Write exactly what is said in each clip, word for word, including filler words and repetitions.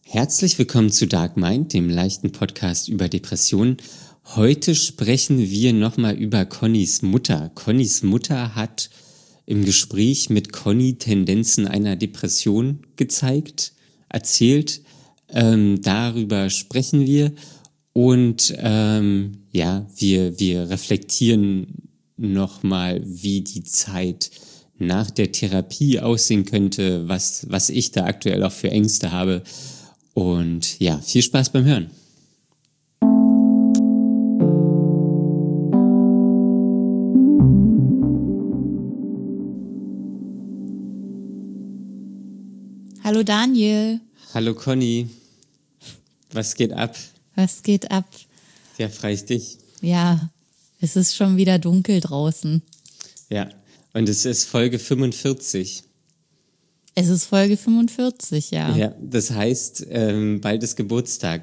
Herzlich willkommen zu Dark Mind, dem leichten Podcast über Depressionen. Heute sprechen wir nochmal über Connys Mutter. Connys Mutter hat im Gespräch mit Conny Tendenzen einer Depression gezeigt, erzählt. Ähm, darüber sprechen wir und ähm, ja, wir, wir reflektieren nochmal, wie die Zeit nach der Therapie aussehen könnte, was, was ich da aktuell auch für Ängste habe. Und ja, viel Spaß beim Hören. Hallo Daniel. Hallo Conny. Was geht ab? Was geht ab? Ja, freue dich. Ja, es ist schon wieder dunkel draußen. Ja, und es ist Folge fünfundvierzig. Es ist Folge fünfundvierzig, ja. Ja, das heißt, ähm, bald ist Geburtstag.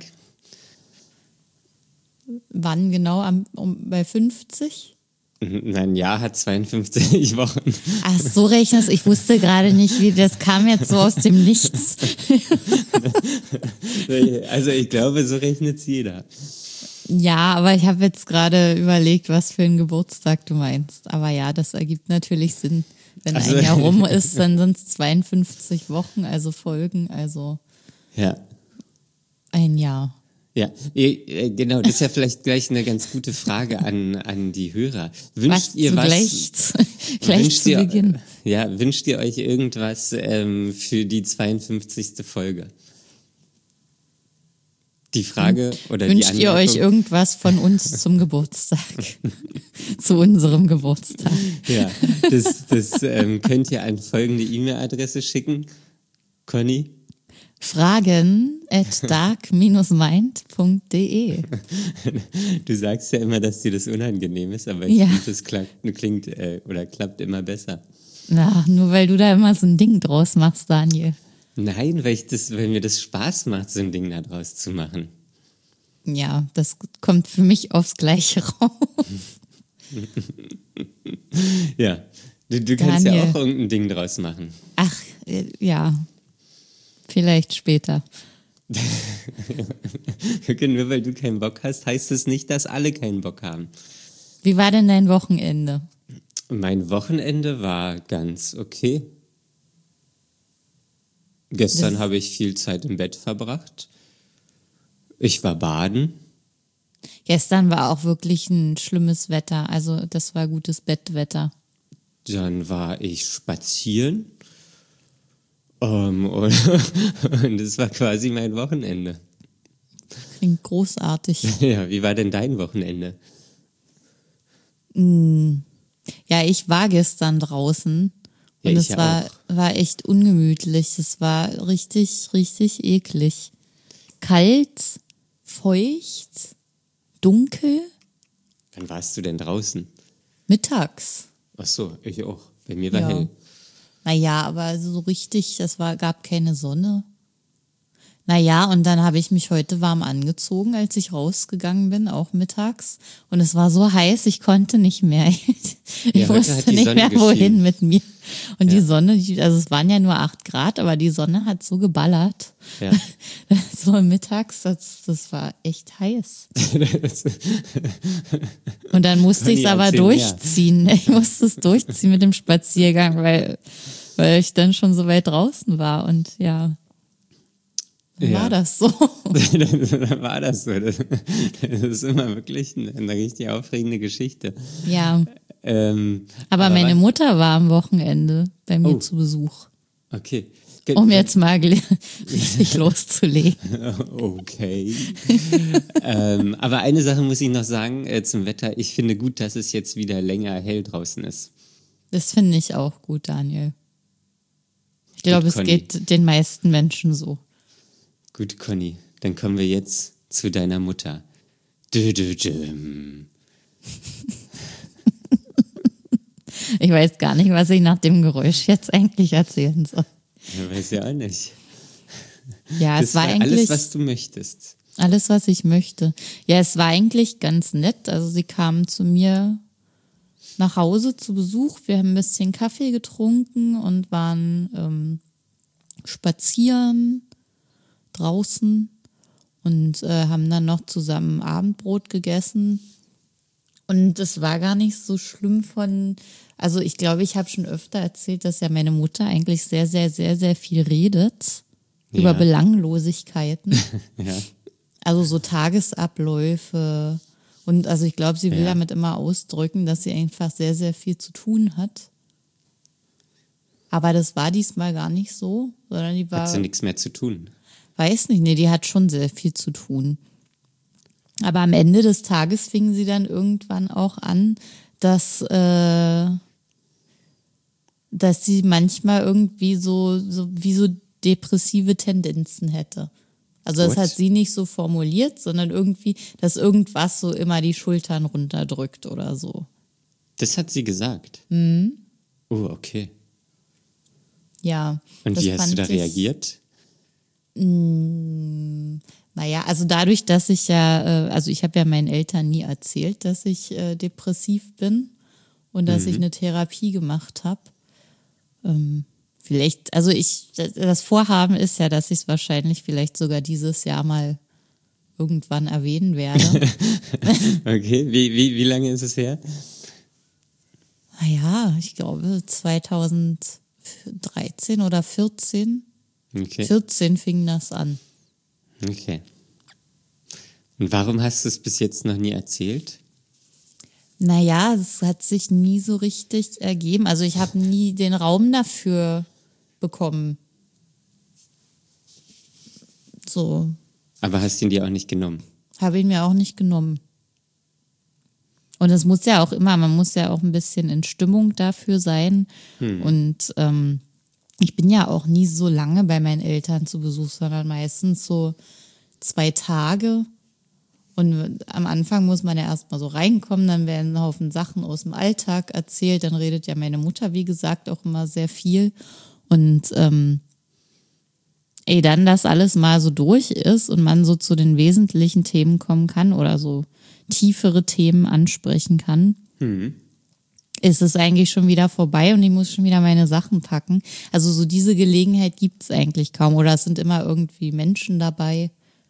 Wann genau? Am, um, bei fünfzig? Mein Jahr hat zweiundfünfzig Wochen. Ach, so rechnest. Ich wusste gerade nicht, wie das kam jetzt so aus dem Nichts. Also ich glaube, so rechnet es jeder. Ja, aber ich habe jetzt gerade überlegt, was für ein Geburtstag du meinst. Aber ja, das ergibt natürlich Sinn. Wenn Also, ein Jahr rum ist, dann sind es zweiundfünfzig Wochen, also Folgen, also ja. ein Jahr. Ja, genau, das ist ja vielleicht gleich eine ganz gute Frage an, an die Hörer. Wünscht was ihr was? Gleich, gleich wünscht zu ihr, Beginn. Ja, wünscht ihr euch irgendwas ähm, für die zweiundfünfzigste Folge? Die Frage oder Wünscht die ihr Anmerkung? euch irgendwas von uns zum Geburtstag? Zu unserem Geburtstag. Ja, das, das ähm, könnt ihr an folgende E-Mail-Adresse schicken. Conny? Fragen at dark mind punkt de. Du sagst ja immer, dass dir das unangenehm ist, aber ich Ja. finde, das klingt, klingt äh, oder klappt immer besser. Na, nur weil du da immer so ein Ding draus machst, Daniel. Nein, weil, ich das, weil mir das Spaß macht, so ein Ding da draus zu machen. Ja, das kommt für mich aufs Gleiche raus. Ja, du, du kannst Daniel. ja auch irgendein Ding draus machen. Ach, äh, ja. Vielleicht später. Nur weil du keinen Bock hast, heißt es nicht, dass alle keinen Bock haben. Wie war denn dein Wochenende? Mein Wochenende war ganz okay. Gestern Das- habe ich viel Zeit im Bett verbracht. Ich war baden. Gestern war auch wirklich ein schlimmes Wetter. Also das war gutes Bettwetter. Dann war ich spazieren. Um, und und das war quasi mein Wochenende. Klingt großartig. Ja, wie war denn dein Wochenende? Ja, ich war gestern draußen Ja, und ich es ja war, auch. war echt ungemütlich. Es war richtig, richtig eklig. Kalt, feucht, dunkel, Wann warst du denn draußen? mittags. Ach so, ich auch. Bei mir war Ja. hell. Naja, aber so richtig, es war, gab keine Sonne. Naja, und dann habe ich mich heute warm angezogen, als ich rausgegangen bin, auch mittags. Und es war so heiß, ich konnte nicht mehr. Ich Ja, heute wusste hat die nicht Sonne mehr, wohin geschienen. mit mir. Und Ja. die Sonne, die, also es waren ja nur acht Grad, aber die Sonne hat so geballert. Ja. So mittags, das, das war echt heiß. Und dann musste ich es Conny, aber erzähl mehr. durchziehen. Ich musste es durchziehen mit dem Spaziergang, weil, weil ich dann schon so weit draußen war. Und ja, dann Ja. war das so. Dann war das so. Das, das ist immer wirklich eine, eine richtig aufregende Geschichte. Ja, Ähm, aber meine was- Mutter war am Wochenende bei mir Oh. zu Besuch, Okay. Ge- um jetzt mal gel- richtig loszulegen. Okay. ähm, aber eine Sache muss ich noch sagen äh, zum Wetter. Ich finde gut, dass es jetzt wieder länger hell draußen ist. Das finde ich auch gut, Daniel. Ich glaube, es Conny. geht den meisten Menschen so. Gut, Conny, dann kommen wir jetzt zu deiner Mutter. Dü, dü, dü. Ich weiß gar nicht, was ich nach dem Geräusch jetzt eigentlich erzählen soll. Ja, weiß ja auch nicht. Ja, Das es war war eigentlich alles, was du möchtest. alles, was ich möchte. Ja, es war eigentlich ganz nett. Also sie kamen zu mir nach Hause zu Besuch. Wir haben ein bisschen Kaffee getrunken und waren ähm, spazieren. draußen und äh, haben dann noch zusammen Abendbrot gegessen. Und es war gar nicht so schlimm von, also ich glaube, ich habe schon öfter erzählt, dass ja meine Mutter eigentlich sehr, sehr, sehr, sehr viel redet Ja. über Belanglosigkeiten. Ja. Also so Tagesabläufe. Und also ich glaube, sie will Ja. damit immer ausdrücken, dass sie einfach sehr, sehr viel zu tun hat. Aber das war diesmal gar nicht so, sondern die war, Hat sie nichts mehr zu tun. weiß nicht, nee, die hat schon sehr viel zu tun. Aber am Ende des Tages fingen sie dann irgendwann auch an, dass, äh, dass sie manchmal irgendwie so, so wie so depressive Tendenzen hätte. Also das What? hat sie nicht so formuliert, sondern irgendwie, dass irgendwas so immer die Schultern runterdrückt oder so. Das hat sie gesagt. Mhm. Oh, okay. Ja. Und das wie hast du fand da ich- reagiert? Naja, also dadurch, dass ich ja, äh, also ich habe ja meinen Eltern nie erzählt, dass ich äh, depressiv bin und dass ich eine Therapie gemacht habe. Ähm, vielleicht, also ich, das Vorhaben ist ja, dass ich es wahrscheinlich vielleicht sogar dieses Jahr mal irgendwann erwähnen werde. Okay, wie, wie, wie lange ist es her? Naja, ich glaube zweitausenddreizehn oder vierzehn. Okay. vierzehn fing das an. Okay. Und warum hast du es bis jetzt noch nie erzählt? Naja, es hat sich nie so richtig ergeben. Also ich habe nie den Raum dafür bekommen. So, Aber hast ihn dir auch nicht genommen? habe ich mir auch nicht genommen. Und es muss ja auch immer, man muss ja auch ein bisschen in Stimmung dafür sein. Und ähm, ich bin ja auch nie so lange bei meinen Eltern zu Besuch, sondern meistens so zwei Tage. Und am Anfang muss man ja erstmal so reinkommen, dann werden ein Haufen Sachen aus dem Alltag erzählt. Dann redet ja meine Mutter, wie gesagt, auch immer sehr viel. Und ähm, ey, dann das alles mal so durch ist und man so zu den wesentlichen Themen kommen kann oder so tiefere Themen ansprechen kann, ist es eigentlich schon wieder vorbei und ich muss schon wieder meine Sachen packen. Also so diese Gelegenheit gibt es eigentlich kaum oder es sind immer irgendwie Menschen dabei.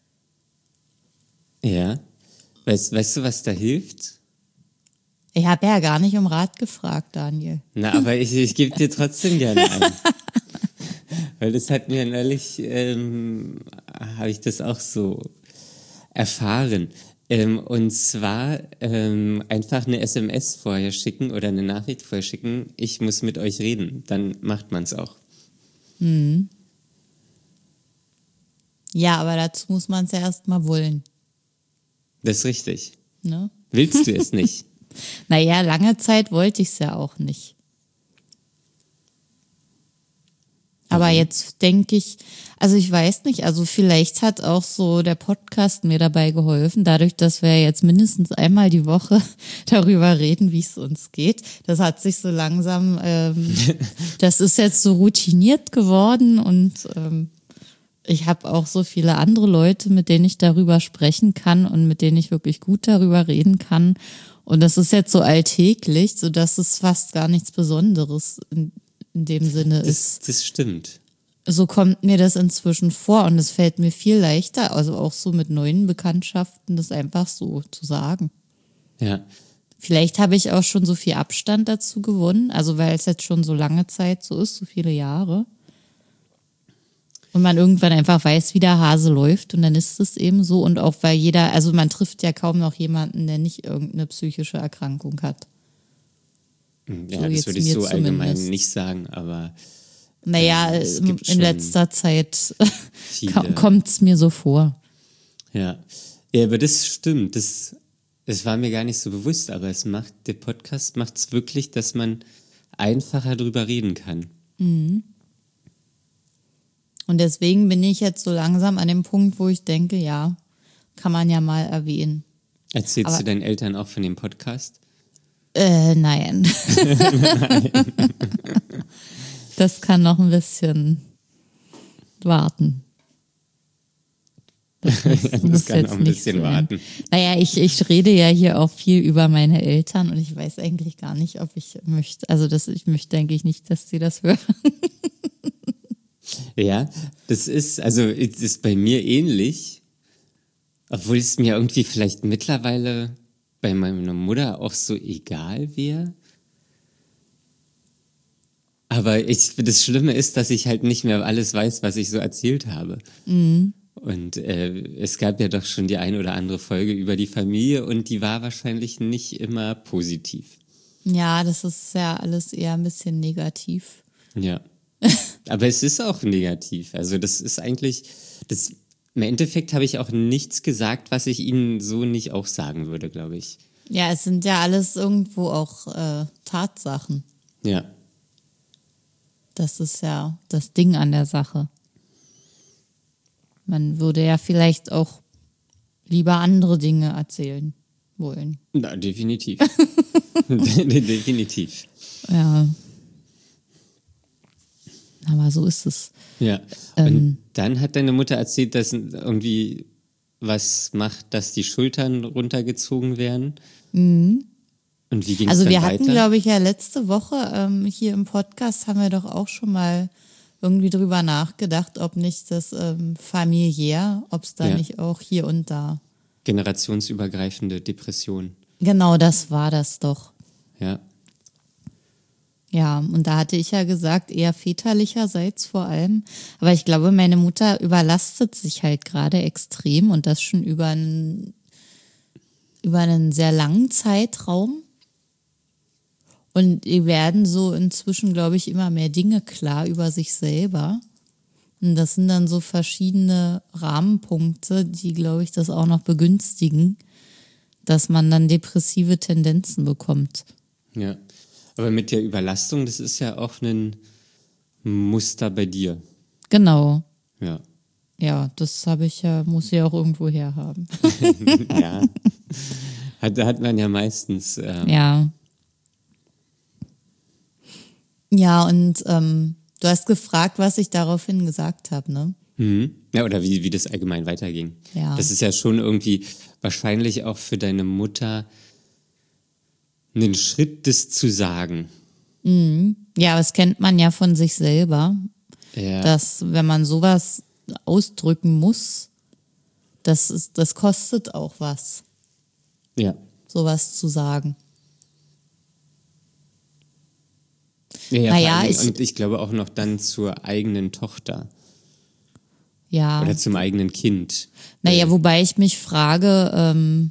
Ja. Weißt, weißt du, was da hilft? Ich habe ja gar nicht um Rat gefragt, Daniel. Na, aber ich, ich gebe dir trotzdem gerne ein. Weil das hat mir neulich, ähm, habe ich das auch so erfahren. Ähm, und zwar ähm, einfach eine S M S vorher schicken oder eine Nachricht vorher schicken, ich muss mit euch reden. Dann macht man es auch. Ja, aber dazu muss man es ja erstmal wollen. Das ist richtig. Ne? Willst du es nicht? Naja, lange Zeit wollte ich es ja auch nicht. Aber jetzt denke ich, also ich weiß nicht, also vielleicht hat auch so der Podcast mir dabei geholfen, dadurch, dass wir jetzt mindestens einmal die Woche darüber reden, wie es uns geht. Das hat sich so langsam, ähm, das ist jetzt so routiniert geworden und ähm, ich habe auch so viele andere Leute, mit denen ich darüber sprechen kann und mit denen ich wirklich gut darüber reden kann. Und das ist jetzt so alltäglich, sodass es fast gar nichts Besonderes in, in dem Sinne ist. Das, das stimmt. So kommt mir das inzwischen vor und es fällt mir viel leichter, also auch so mit neuen Bekanntschaften, das einfach so zu sagen. Ja. Vielleicht habe ich auch schon so viel Abstand dazu gewonnen, also weil es jetzt schon so lange Zeit so ist, so viele Jahre. Und man irgendwann einfach weiß, wie der Hase läuft und dann ist es eben so. Und auch weil jeder, also man trifft ja kaum noch jemanden, der nicht irgendeine psychische Erkrankung hat. Ja, So das jetzt würde ich mir so allgemein zumindest. nicht sagen, aber Naja, Ähm, es in gibt in schon letzter Zeit viele. kommt es mir so vor. ja. Ja, aber das stimmt. Das, das war mir gar nicht so bewusst, aber es macht, der Podcast macht es wirklich, dass man einfacher drüber reden kann. Und deswegen bin ich jetzt so langsam an dem Punkt, wo ich denke, ja, kann man ja mal erwähnen. Erzählst Aber- du deinen Eltern auch von dem Podcast? Äh, nein. Das kann noch ein bisschen warten. Das, muss, Das muss kann jetzt auch ein nicht bisschen sein. warten. Naja, ich, ich rede ja hier auch viel über meine Eltern und ich weiß eigentlich gar nicht, ob ich möchte, also das, ich möchte eigentlich nicht, dass sie das hören. Ja, das ist, also es ist bei mir ähnlich, obwohl es mir irgendwie vielleicht mittlerweile bei meiner Mutter auch so egal wäre. Aber ich, das Schlimme ist, dass ich halt nicht mehr alles weiß, was ich so erzählt habe. Mhm. Und äh, es gab ja doch schon die eine oder andere Folge über die Familie und die war wahrscheinlich nicht immer positiv. Ja, das ist ja alles eher ein bisschen negativ. Ja. Aber es ist auch negativ. Also das ist eigentlich, das, im Endeffekt habe ich auch nichts gesagt, was ich Ihnen so nicht auch sagen würde, glaube ich. Ja, es sind ja alles irgendwo auch äh, Tatsachen. Ja. Das ist ja das Ding an der Sache. Man würde ja vielleicht auch lieber andere Dinge erzählen wollen. Na, definitiv. Definitiv. Ja. Aber so ist es. Ja. Und Ähm. dann hat deine Mutter erzählt, dass irgendwie was macht, dass die Schultern runtergezogen werden. Mhm. Und wie ging es Also dann wir weiter? hatten, glaube ich, ja letzte Woche ähm, hier im Podcast haben wir doch auch schon mal irgendwie drüber nachgedacht, ob nicht das ähm, familiär, ob es da Ja. nicht auch hier und da. Generationsübergreifende Depression. Genau, das war das doch. Ja. Ja, und da hatte ich ja gesagt, eher väterlicherseits vor allem. Aber ich glaube, meine Mutter überlastet sich halt gerade extrem und das schon über einen, über einen sehr langen Zeitraum. Und ihr werden so inzwischen, glaube ich, immer mehr Dinge klar über sich selber. Und das sind dann so verschiedene Rahmenpunkte, die, glaube ich, das auch noch begünstigen, dass man dann depressive Tendenzen bekommt. Ja. Aber mit der Überlastung, das ist ja auch ein Muster bei dir. Genau. Ja. Ja, das habe ich ja, muss ich ja auch irgendwo herhaben. Ja. Hat, hat man ja meistens. Ähm, Ja. Ja, und ähm, du hast gefragt, was ich daraufhin gesagt habe, ne? Mhm. Ja, oder wie, wie das allgemein weiterging. Ja. Das ist ja schon irgendwie wahrscheinlich auch für deine Mutter einen Schritt, das zu sagen. Ja, das kennt man ja von sich selber, Ja. dass wenn man sowas ausdrücken muss, das ist, das kostet auch was, Ja. sowas zu sagen. Ja, ja, Naja, vor allen Dingen, ich- und ich glaube auch noch dann zur eigenen Tochter Ja. oder zum eigenen Kind. Naja, wobei ich mich frage, ähm,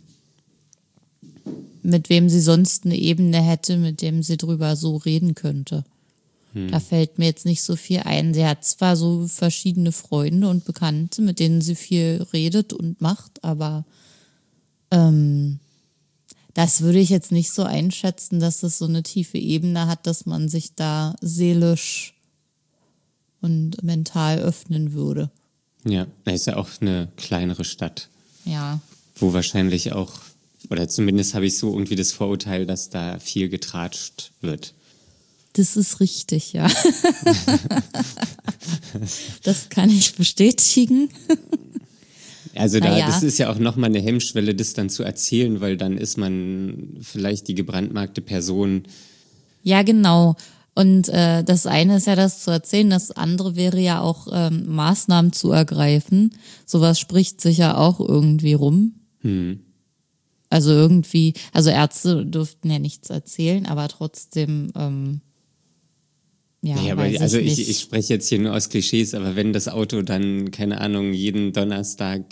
mit wem sie sonst eine Ebene hätte, mit dem sie drüber so reden könnte. Da fällt mir jetzt nicht so viel ein. Sie hat zwar so verschiedene Freunde und Bekannte, mit denen sie viel redet und macht, aber ähm, das würde ich jetzt nicht so einschätzen, dass das so eine tiefe Ebene hat, dass man sich da seelisch und mental öffnen würde. Ja, das ist ja auch eine kleinere Stadt, Ja. wo wahrscheinlich auch, oder zumindest habe ich so irgendwie das Vorurteil, dass da viel getratscht wird. Das ist richtig, ja. Das kann ich bestätigen. Also da, Naja. das ist ja auch nochmal eine Hemmschwelle, das dann zu erzählen, weil dann ist man vielleicht die gebrandmarkte Person. Ja, genau. Und äh, das eine ist ja das zu erzählen, das andere wäre ja auch ähm, Maßnahmen zu ergreifen. Sowas spricht sich ja auch irgendwie rum. Hm. Also irgendwie, also Ärzte dürften ja nichts erzählen, aber trotzdem, ähm, ja, Ja, aber weiß also ich ich, nicht. ich spreche jetzt hier nur aus Klischees, aber wenn das Auto dann, keine Ahnung, jeden Donnerstag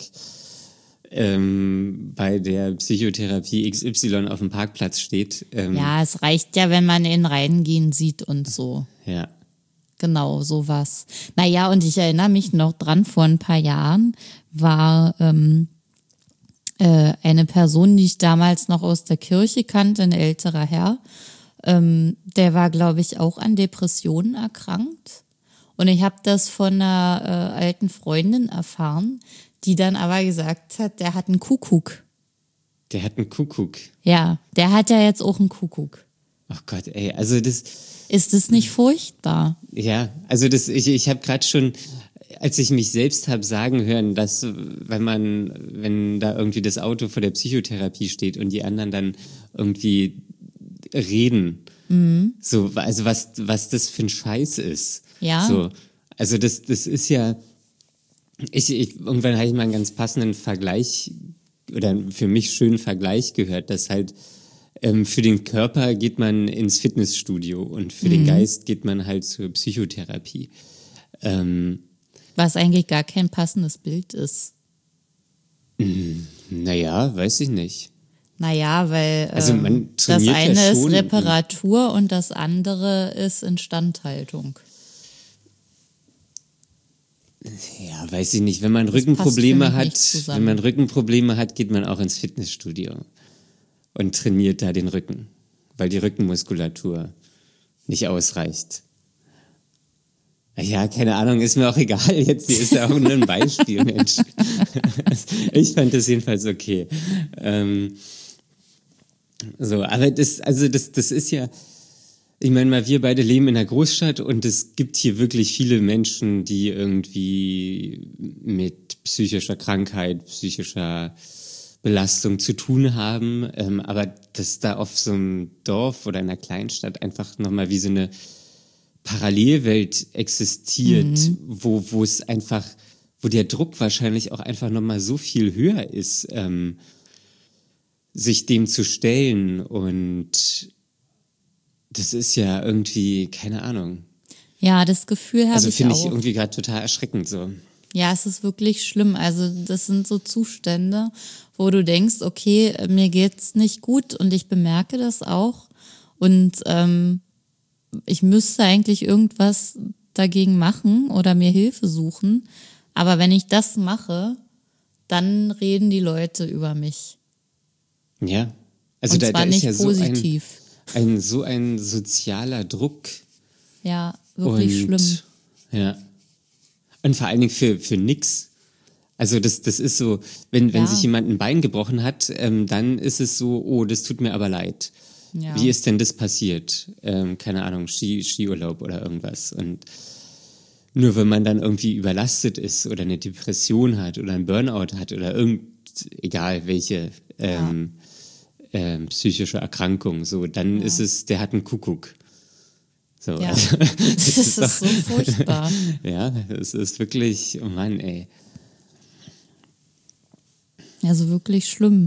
ähm, bei der Psychotherapie X Y auf dem Parkplatz steht, ähm, Ja, es reicht ja, wenn man ihn reingehen sieht und so. ja. Genau, sowas. Naja, und ich erinnere mich noch dran, vor ein paar Jahren war ähm, äh, eine Person, die ich damals noch aus der Kirche kannte, ein älterer Herr, ähm, der war, glaube ich, auch an Depressionen erkrankt. Und ich habe das von einer äh, alten Freundin erfahren, die dann aber gesagt hat, der hat einen Kuckuck. Der hat einen Kuckuck. Ja, der hat ja jetzt auch einen Kuckuck. Ach Gott, ey, also das, Ist das nicht furchtbar? ja, also das, ich, ich habe gerade schon, als ich mich selbst habe sagen hören, dass wenn man, wenn da irgendwie das Auto vor der Psychotherapie steht und die anderen dann irgendwie reden, Mhm. so, also was, was das für ein Scheiß ist. Ja. So, Also das, das ist ja, ich, ich, irgendwann habe ich mal einen ganz passenden Vergleich oder einen für mich schönen Vergleich gehört, dass halt ähm, für den Körper geht man ins Fitnessstudio und für mhm. den Geist geht man halt zur Psychotherapie. Ähm, Was eigentlich gar kein passendes Bild ist. Naja, weiß ich nicht. Naja, weil also man ähm, das trainiert eine ja ist schon. Reparatur und das andere ist Instandhaltung. Ja, weiß ich nicht. Wenn man Das Rückenprobleme hat, nicht wenn man Rückenprobleme hat, geht man auch ins Fitnessstudio und trainiert da den Rücken, weil die Rückenmuskulatur nicht ausreicht. Ja, keine Ahnung, ist mir auch egal. Jetzt hier ist ja auch nur ein Beispiel, Mensch. Ich fand das jedenfalls okay. Ähm, so, aber das, also das, das ist ja, ich meine mal, wir beide leben in einer Großstadt und es gibt hier wirklich viele Menschen, die irgendwie mit psychischer Krankheit, psychischer Belastung zu tun haben. Ähm, aber dass da auf so einem Dorf oder in einer Kleinstadt einfach nochmal wie so eine Parallelwelt existiert, mhm. wo, wo es einfach, wo der Druck wahrscheinlich auch einfach nochmal so viel höher ist, ähm, sich dem zu stellen. Und das ist ja irgendwie, keine Ahnung. Ja, das Gefühl habe also ich auch. Also finde ich irgendwie gerade total erschreckend so. Ja, es ist wirklich schlimm. Also das sind so Zustände, wo du denkst, okay, mir geht's nicht gut und ich bemerke das auch. Und ähm, ich müsste eigentlich irgendwas dagegen machen oder mir Hilfe suchen. Aber wenn ich das mache, dann reden die Leute über mich. Ja, also Und da, zwar da ist nicht ja positiv. so ein, ein, so ein sozialer Druck. Ja, wirklich und, schlimm. Ja. Und vor allen Dingen für, für nix. Also das, das ist so, wenn, wenn Ja. sich jemand ein Bein gebrochen hat, ähm, dann ist es so, oh, das tut mir aber leid. Ja. Wie ist denn das passiert? Ähm, keine Ahnung, Ski, Skiurlaub oder irgendwas. Und nur wenn man dann irgendwie überlastet ist oder eine Depression hat oder ein Burnout hat oder irgend, egal welche ähm, ja. ähm, psychische Erkrankung, so, dann ja. ist es, der hat einen Kuckuck. So, ja. also, das, das ist, ist doch, so furchtbar. Ja, das ist wirklich, oh Mann, ey. Also wirklich schlimm.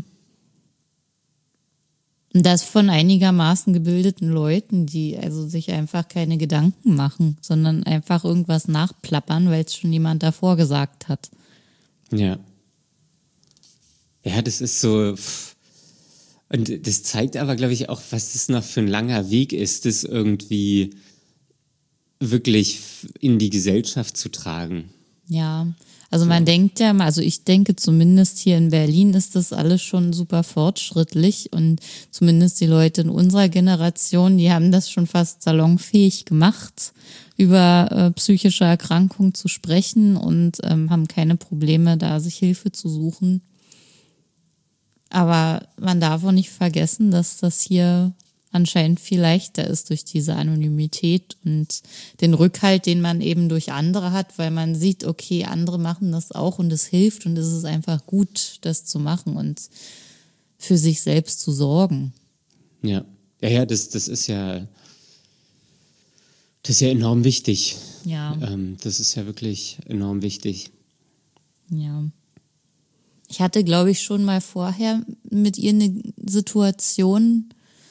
Und das von einigermaßen gebildeten Leuten, die also sich einfach keine Gedanken machen, sondern einfach irgendwas nachplappern, weil es schon jemand davor gesagt hat. Ja. Ja, das ist so. Und das zeigt aber, glaube ich, auch, was das noch für ein langer Weg ist, das irgendwie wirklich in die Gesellschaft zu tragen. Ja, also man ja. denkt ja mal, also ich denke zumindest hier in Berlin ist das alles schon super fortschrittlich und zumindest die Leute in unserer Generation, die haben das schon fast salonfähig gemacht, über äh, psychische Erkrankungen zu sprechen und ähm, haben keine Probleme, da sich Hilfe zu suchen. Aber man darf auch nicht vergessen, dass das hier anscheinend viel leichter ist durch diese Anonymität und den Rückhalt, den man eben durch andere hat, weil man sieht, okay, andere machen das auch und es hilft und es ist einfach gut, das zu machen und für sich selbst zu sorgen. Ja, ja, ja, das, das ist ja, das ist ja enorm wichtig. Ja. Ähm, das ist ja wirklich enorm wichtig. Ja. Ich hatte, glaube ich, schon mal vorher mit ihr eine Situation,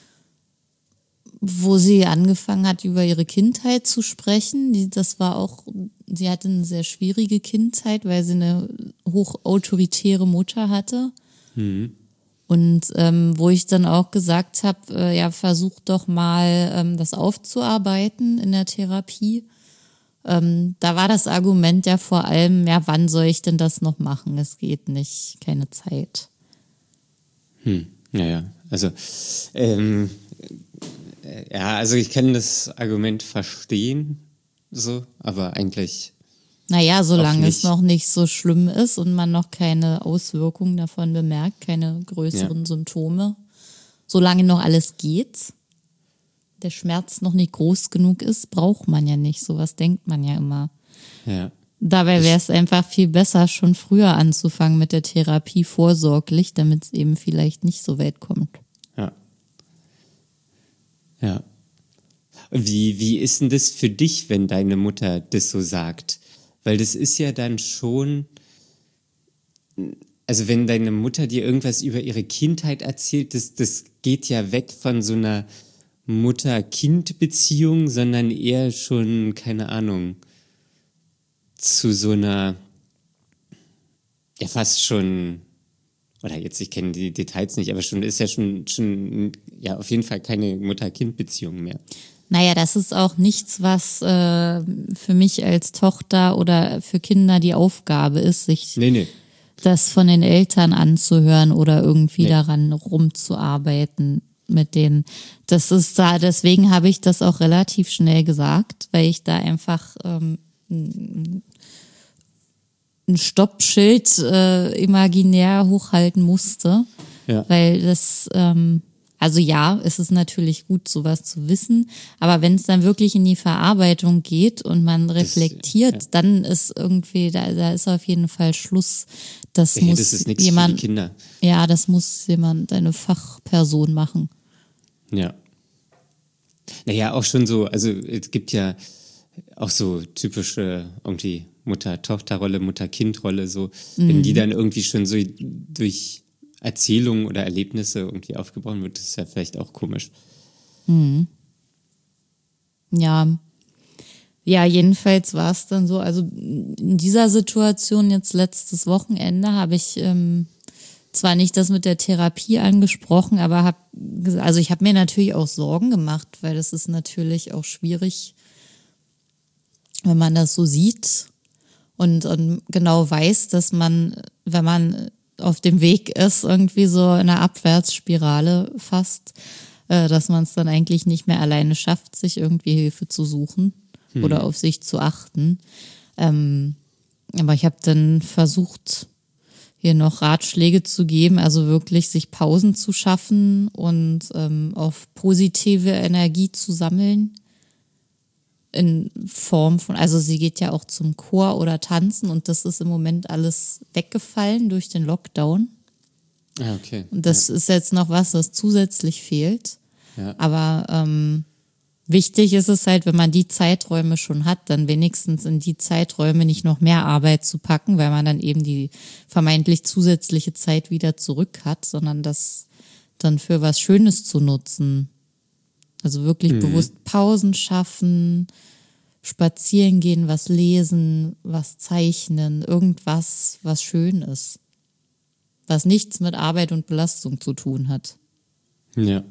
wo sie angefangen hat, über ihre Kindheit zu sprechen. Die, das war auch, sie hatte eine sehr schwierige Kindheit, weil sie eine hochautoritäre Mutter hatte. Mhm. Und ähm, wo ich dann auch gesagt habe, äh, ja, versuch doch mal, ähm, das aufzuarbeiten in der Therapie. Ähm, da war das Argument ja vor allem, ja, wann soll ich denn das noch machen? Es geht nicht, keine Zeit. Hm, naja, also ähm, ja, also ich kann das Argument verstehen, so, aber eigentlich. Naja, solange es noch nicht so schlimm ist und man noch keine Auswirkungen davon bemerkt, keine größeren ja. Symptome, solange noch alles geht, der Schmerz noch nicht groß genug ist, braucht man ja nicht. Sowas denkt man ja immer. Ja. Dabei wäre es einfach viel besser, schon früher anzufangen mit der Therapie vorsorglich, damit es eben vielleicht nicht so weit kommt. Ja. Ja. Wie, wie ist denn das für dich, wenn deine Mutter das so sagt? Weil das ist ja dann schon, also wenn deine Mutter dir irgendwas über ihre Kindheit erzählt, das, das geht ja weg von so einer Mutter-Kind-Beziehung, sondern eher schon, keine Ahnung, zu so einer, ja fast schon, oder jetzt, ich kenne die Details nicht, aber schon ist ja schon, schon ja auf jeden Fall keine Mutter-Kind-Beziehung mehr. Naja, das ist auch nichts, was äh, für mich als Tochter oder für Kinder die Aufgabe ist, sich Nee, nee. das von den Eltern anzuhören oder irgendwie Nee. daran rumzuarbeiten mit denen. Das ist da, deswegen habe ich das auch relativ schnell gesagt, weil ich da einfach ähm, ein Stoppschild äh, imaginär hochhalten musste. Ja. Weil das, ähm, also ja, es ist natürlich gut, sowas zu wissen, aber wenn es dann wirklich in die Verarbeitung geht und man reflektiert, ja. dann ist irgendwie, da, da ist auf jeden Fall Schluss. Das Ja, muss das ist nichts für jemand, die Kinder. ja, das muss jemand, eine Fachperson machen. Ja. Naja, auch schon so, also es gibt ja auch so typische irgendwie Mutter-Tochter-Rolle, Mutter-Kind-Rolle, so, mhm. wenn die dann irgendwie schon so durch Erzählungen oder Erlebnisse irgendwie aufgebaut wird, das ist ja vielleicht auch komisch. Mhm. Ja. Ja, jedenfalls war es dann so, also in dieser Situation jetzt letztes Wochenende habe ich ähm, zwar nicht das mit der Therapie angesprochen, aber habe, also ich habe mir natürlich auch Sorgen gemacht, weil das ist natürlich auch schwierig, wenn man das so sieht und, und genau weiß, dass man, wenn man auf dem Weg ist, irgendwie so in einer Abwärtsspirale fast, äh, dass man es dann eigentlich nicht mehr alleine schafft, sich irgendwie Hilfe zu suchen hm. oder auf sich zu achten. Ähm, aber ich habe dann versucht, hier noch Ratschläge zu geben, also wirklich sich Pausen zu schaffen und ähm, auf positive Energie zu sammeln. In Form von, also sie geht ja auch zum Chor oder tanzen und das ist im Moment alles weggefallen durch den Lockdown. Ah, okay. Und das ja. ist jetzt noch was, was zusätzlich fehlt. Ja. Aber ähm, wichtig ist es halt, wenn man die Zeiträume schon hat, dann wenigstens in die Zeiträume nicht noch mehr Arbeit zu packen, weil man dann eben die vermeintlich zusätzliche Zeit wieder zurück hat, sondern das dann für was Schönes zu nutzen. Also wirklich mhm. bewusst Pausen schaffen, spazieren gehen, was lesen, was zeichnen, irgendwas, was schön ist. Was nichts mit Arbeit und Belastung zu tun hat. Ja.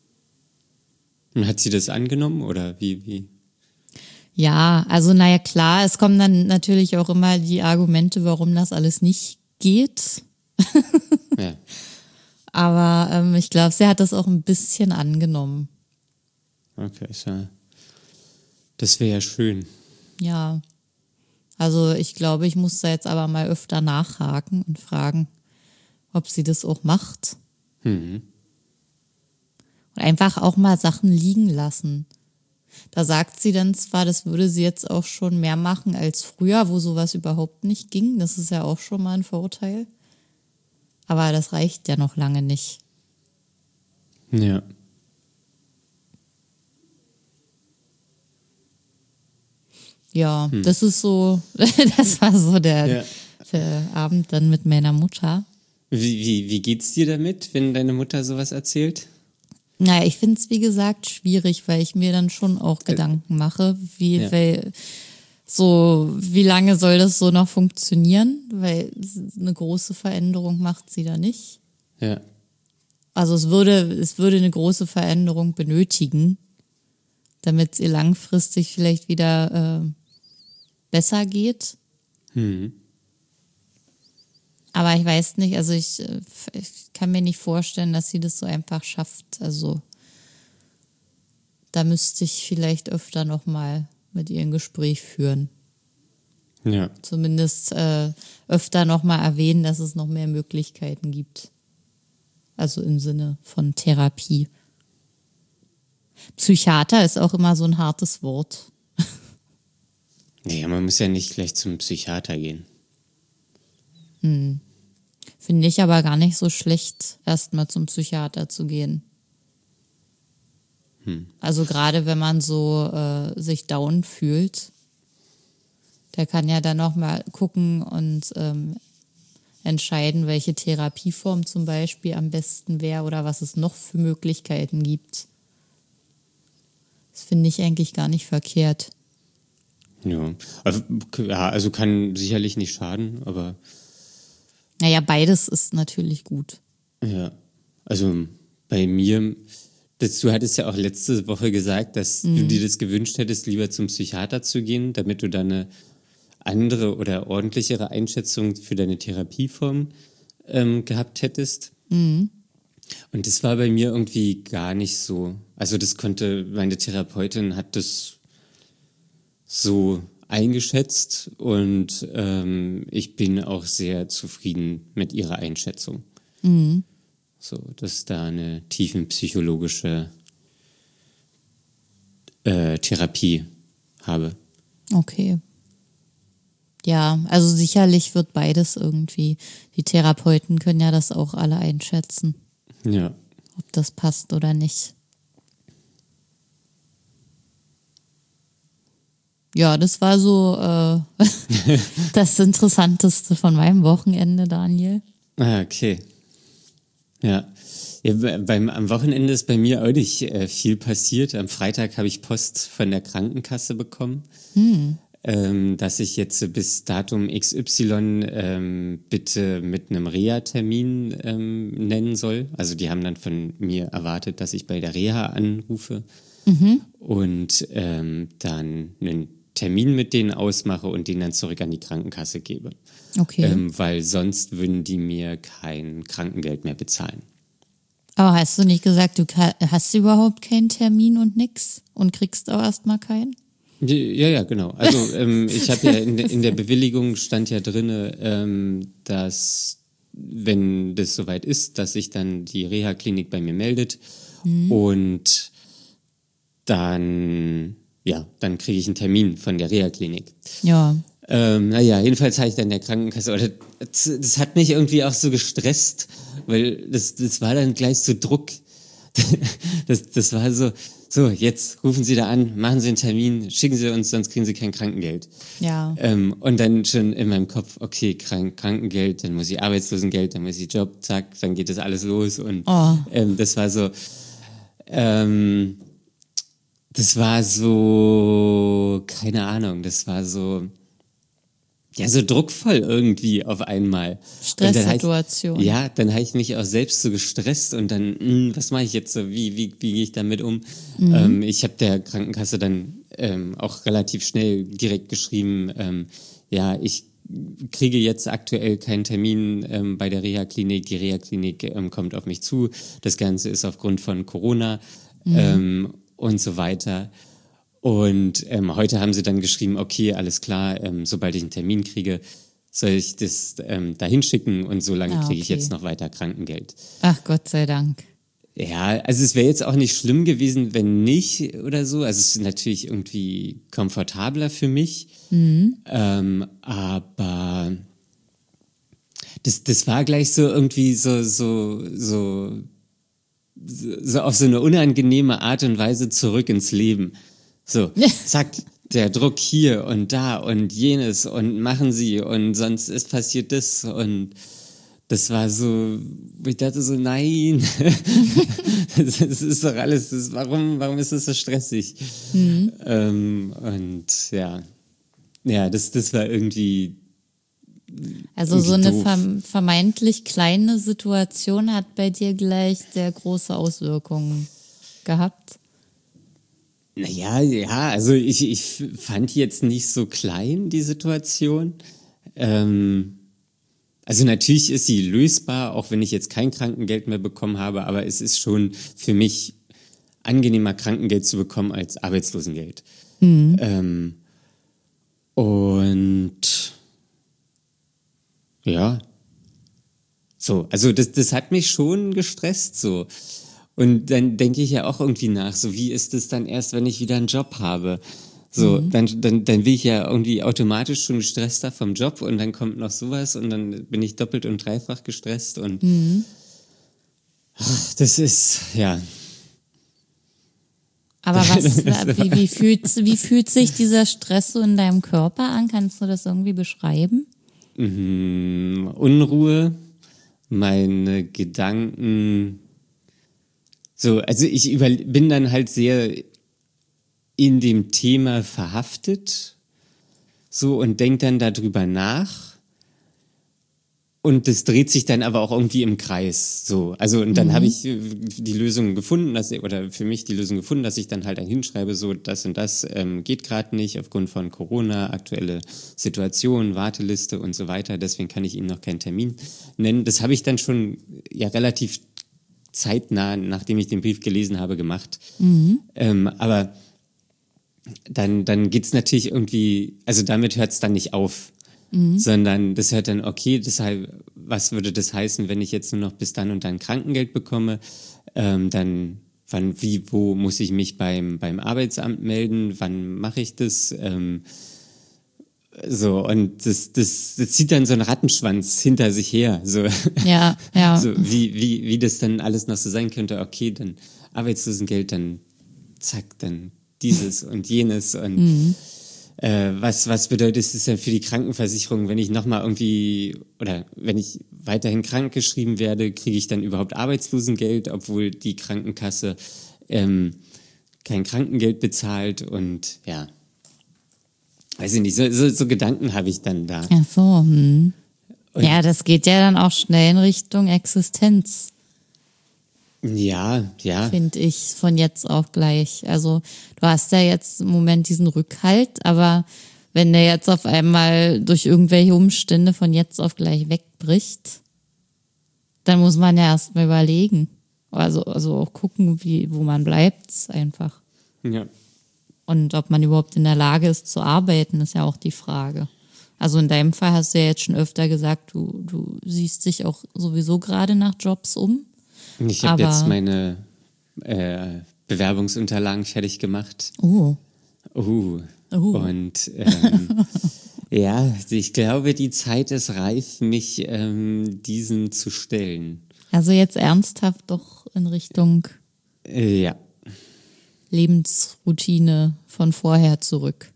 Und hat sie das angenommen oder wie, wie? Ja, also naja klar, es kommen dann natürlich auch immer die Argumente, warum das alles nicht geht. Ja. Aber ähm, ich glaube, sie hat das auch ein bisschen angenommen. Okay, so. Das wäre ja schön. Ja, also ich glaube, ich muss da jetzt aber mal öfter nachhaken und fragen, ob sie das auch macht. Mhm. Und einfach auch mal Sachen liegen lassen. Da sagt sie dann zwar, das würde sie jetzt auch schon mehr machen als früher, wo sowas überhaupt nicht ging. Das ist ja auch schon mal ein Vorteil. Aber das reicht ja noch lange nicht. Ja. Ja, hm. das ist so, das war so der, ja. der Abend dann mit meiner Mutter. Wie, wie, wie geht's dir damit, wenn deine Mutter sowas erzählt? Naja, ich finde es, wie gesagt, schwierig, weil ich mir dann schon auch Gedanken mache, wie, ja. weil, so, wie lange soll das so noch funktionieren? Weil eine große Veränderung macht sie da nicht. Ja. Also es würde, es würde eine große Veränderung benötigen, damit es ihr langfristig vielleicht wieder äh, besser geht. Hm. Aber ich weiß nicht, also ich, ich kann mir nicht vorstellen, dass sie das so einfach schafft. Also da müsste ich vielleicht öfter nochmal mit ihr ein Gespräch führen. Ja. Zumindest äh, öfter nochmal erwähnen, dass es noch mehr Möglichkeiten gibt. Also im Sinne von Therapie. Psychiater ist auch immer so ein hartes Wort. Naja, man muss ja nicht gleich zum Psychiater gehen. Hm. Finde ich aber gar nicht so schlecht, erstmal zum Psychiater zu gehen. Also gerade wenn man so äh, sich down fühlt, der kann ja dann nochmal gucken und ähm, entscheiden, welche Therapieform zum Beispiel am besten wäre oder was es noch für Möglichkeiten gibt. Das finde ich eigentlich gar nicht verkehrt. Ja. Also, ja, also kann sicherlich nicht schaden, aber Naja, beides ist natürlich gut. ja. Also bei mir, das, du hattest ja auch letzte Woche gesagt, dass du dir das gewünscht hättest, lieber zum Psychiater zu gehen, damit du dann eine andere oder ordentlichere Einschätzung für deine Therapieform ähm, gehabt hättest. Und das war bei mir irgendwie gar nicht so. Also das konnte, meine Therapeutin hat das so eingeschätzt und ähm, ich bin auch sehr zufrieden mit ihrer Einschätzung. So, dass da eine tiefenpsychologische äh, Therapie habe. Okay. Ja, also sicherlich wird beides irgendwie. Die Therapeuten können ja das auch alle einschätzen, Ja. ob das passt oder nicht. Ja, das war so äh, das Interessanteste von meinem Wochenende, Daniel. Ah, okay. Ja. Ja, beim, am Wochenende ist bei mir auch nicht äh, viel passiert. Am Freitag habe ich Post von der Krankenkasse bekommen, ähm, dass ich jetzt bis Datum X Y ähm, bitte mit einem Reha-Termin ähm, nennen soll. Also die haben dann von mir erwartet, dass ich bei der Reha anrufe und ähm, dann einen Termin mit denen ausmache und den dann zurück an die Krankenkasse gebe. Okay. Ähm, weil sonst würden die mir kein Krankengeld mehr bezahlen. Aber hast du nicht gesagt, du ka- hast überhaupt keinen Termin und nix und kriegst auch erstmal keinen? Ja, ja, genau. Also ähm, ich habe ja in, de- in der Bewilligung stand ja drinne, ähm, dass wenn das soweit ist, dass sich dann die Reha-Klinik bei mir meldet und dann, ja, dann kriege ich einen Termin von der Reha-Klinik. Ja. Ähm, naja, jedenfalls habe ich dann der Krankenkasse, oder das, das hat mich irgendwie auch so gestresst, weil das, das war dann gleich so Druck. Das, das war so, so, jetzt rufen Sie da an, machen Sie einen Termin, schicken Sie uns, sonst kriegen Sie kein Krankengeld. Ja. Ähm, und dann schon in meinem Kopf, okay, Krank Krankengeld, dann muss ich Arbeitslosengeld, dann muss ich Job, zack, dann geht das alles los. Und Oh. ähm, das war so, ähm, das war so, keine Ahnung, das war so, ja, so druckvoll irgendwie auf einmal. Stresssituation. Und dann hab ich, ja, dann habe ich mich auch selbst so gestresst und dann, mh, was mache ich jetzt so, wie, wie, wie gehe ich damit um? Mhm. Ähm, ich habe der Krankenkasse dann ähm, auch relativ schnell direkt geschrieben, ähm, ja, ich kriege jetzt aktuell keinen Termin ähm, bei der Reha-Klinik, die Reha-Klinik ähm, kommt auf mich zu, das Ganze ist aufgrund von Corona mhm. ähm, und so weiter. Und ähm, heute haben sie dann geschrieben, okay, alles klar, ähm, sobald ich einen Termin kriege, soll ich das ähm, dahin schicken und so lange Ah, kriege ich okay. jetzt noch weiter Krankengeld. Ach, Gott sei Dank. Ja, also es wäre jetzt auch nicht schlimm gewesen, wenn nicht oder so. Also es ist natürlich irgendwie komfortabler für mich. Mhm. Ähm, aber das, das war gleich so irgendwie so, so, so, so auf so eine unangenehme Art und Weise zurück ins Leben. So, zack, der Druck hier und da und jenes und machen Sie und sonst ist passiert das und das war so, ich dachte so, nein, das, das ist doch alles, das, warum, warum ist das so stressig? Mhm. Ähm, und ja, ja, das, das war irgendwie Also so eine verm- vermeintlich kleine Situation hat bei dir gleich sehr große Auswirkungen gehabt. Naja, ja, also ich, ich fand die jetzt nicht so klein, die Situation. Ähm, also natürlich ist sie lösbar, auch wenn ich jetzt kein Krankengeld mehr bekommen habe, aber es ist schon für mich angenehmer, Krankengeld zu bekommen als Arbeitslosengeld. Mhm. Ähm, und ja, so, also das, das hat mich schon gestresst, so. Und dann denke ich ja auch irgendwie nach, so wie ist es dann erst, wenn ich wieder einen Job habe? So, mhm. dann, dann, dann bin ich ja irgendwie automatisch schon gestresster vom Job und dann kommt noch sowas und dann bin ich doppelt und dreifach gestresst und mhm. das ist, ja. Aber was, wie, wie, fühlt, wie fühlt sich dieser Stress so in deinem Körper an? Kannst du das irgendwie beschreiben? Mhm, Unruhe, meine Gedanken. So, also ich über, bin dann halt sehr in dem Thema verhaftet, so, und denke dann darüber nach. Und das dreht sich dann aber auch irgendwie im Kreis, so. Also, und dann mhm. habe ich die Lösung gefunden, dass, oder für mich die Lösung gefunden, dass ich dann halt dann hinschreibe, so, das und das ähm, geht gerade nicht aufgrund von Corona, aktuelle Situation, Warteliste und so weiter. Deswegen kann ich Ihnen noch keinen Termin nennen. Das habe ich dann schon ja relativ zeitnah, nachdem ich den Brief gelesen habe, gemacht. Mhm. Ähm, aber dann, dann geht's natürlich irgendwie, also damit hört's dann nicht auf. Mhm. Sondern das hört dann, okay, deshalb, was würde das heißen, wenn ich jetzt nur noch bis dann und dann Krankengeld bekomme? Ähm, dann, wann, wie, wo muss ich mich beim, beim Arbeitsamt melden? Wann mache ich das? Ähm, so, und das, das, das zieht dann so einen Rattenschwanz hinter sich her. So, ja, ja. So, wie, wie, wie das dann alles noch so sein könnte. Okay, dann Arbeitslosengeld, dann zack, dann dieses und jenes und mhm. Äh, was, was bedeutet es denn für die Krankenversicherung, wenn ich nochmal irgendwie, oder wenn ich weiterhin krankgeschrieben werde, kriege ich dann überhaupt Arbeitslosengeld, obwohl die Krankenkasse ähm, kein Krankengeld bezahlt und ja, weiß ich nicht, so, so, so Gedanken habe ich dann da. Ach so, hm. Ja, das geht ja dann auch schnell in Richtung Existenz. Ja, ja. Finde ich, von jetzt auf gleich. Also du hast ja jetzt im Moment diesen Rückhalt, aber wenn der jetzt auf einmal durch irgendwelche Umstände von jetzt auf gleich wegbricht, dann muss man ja erst mal überlegen. Also, also auch gucken, wie, wo man bleibt einfach. Ja. Und ob man überhaupt in der Lage ist zu arbeiten, ist ja auch die Frage. Also in deinem Fall hast du ja jetzt schon öfter gesagt, du, du siehst dich auch sowieso gerade nach Jobs um. Ich habe jetzt meine äh, Bewerbungsunterlagen fertig gemacht. Oh. Uh. Uh. Und ähm, ja, ich glaube, die Zeit ist reif, mich ähm, diesen zu stellen. Also jetzt ernsthaft doch in Richtung äh, ja. Lebensroutine von vorher zurück.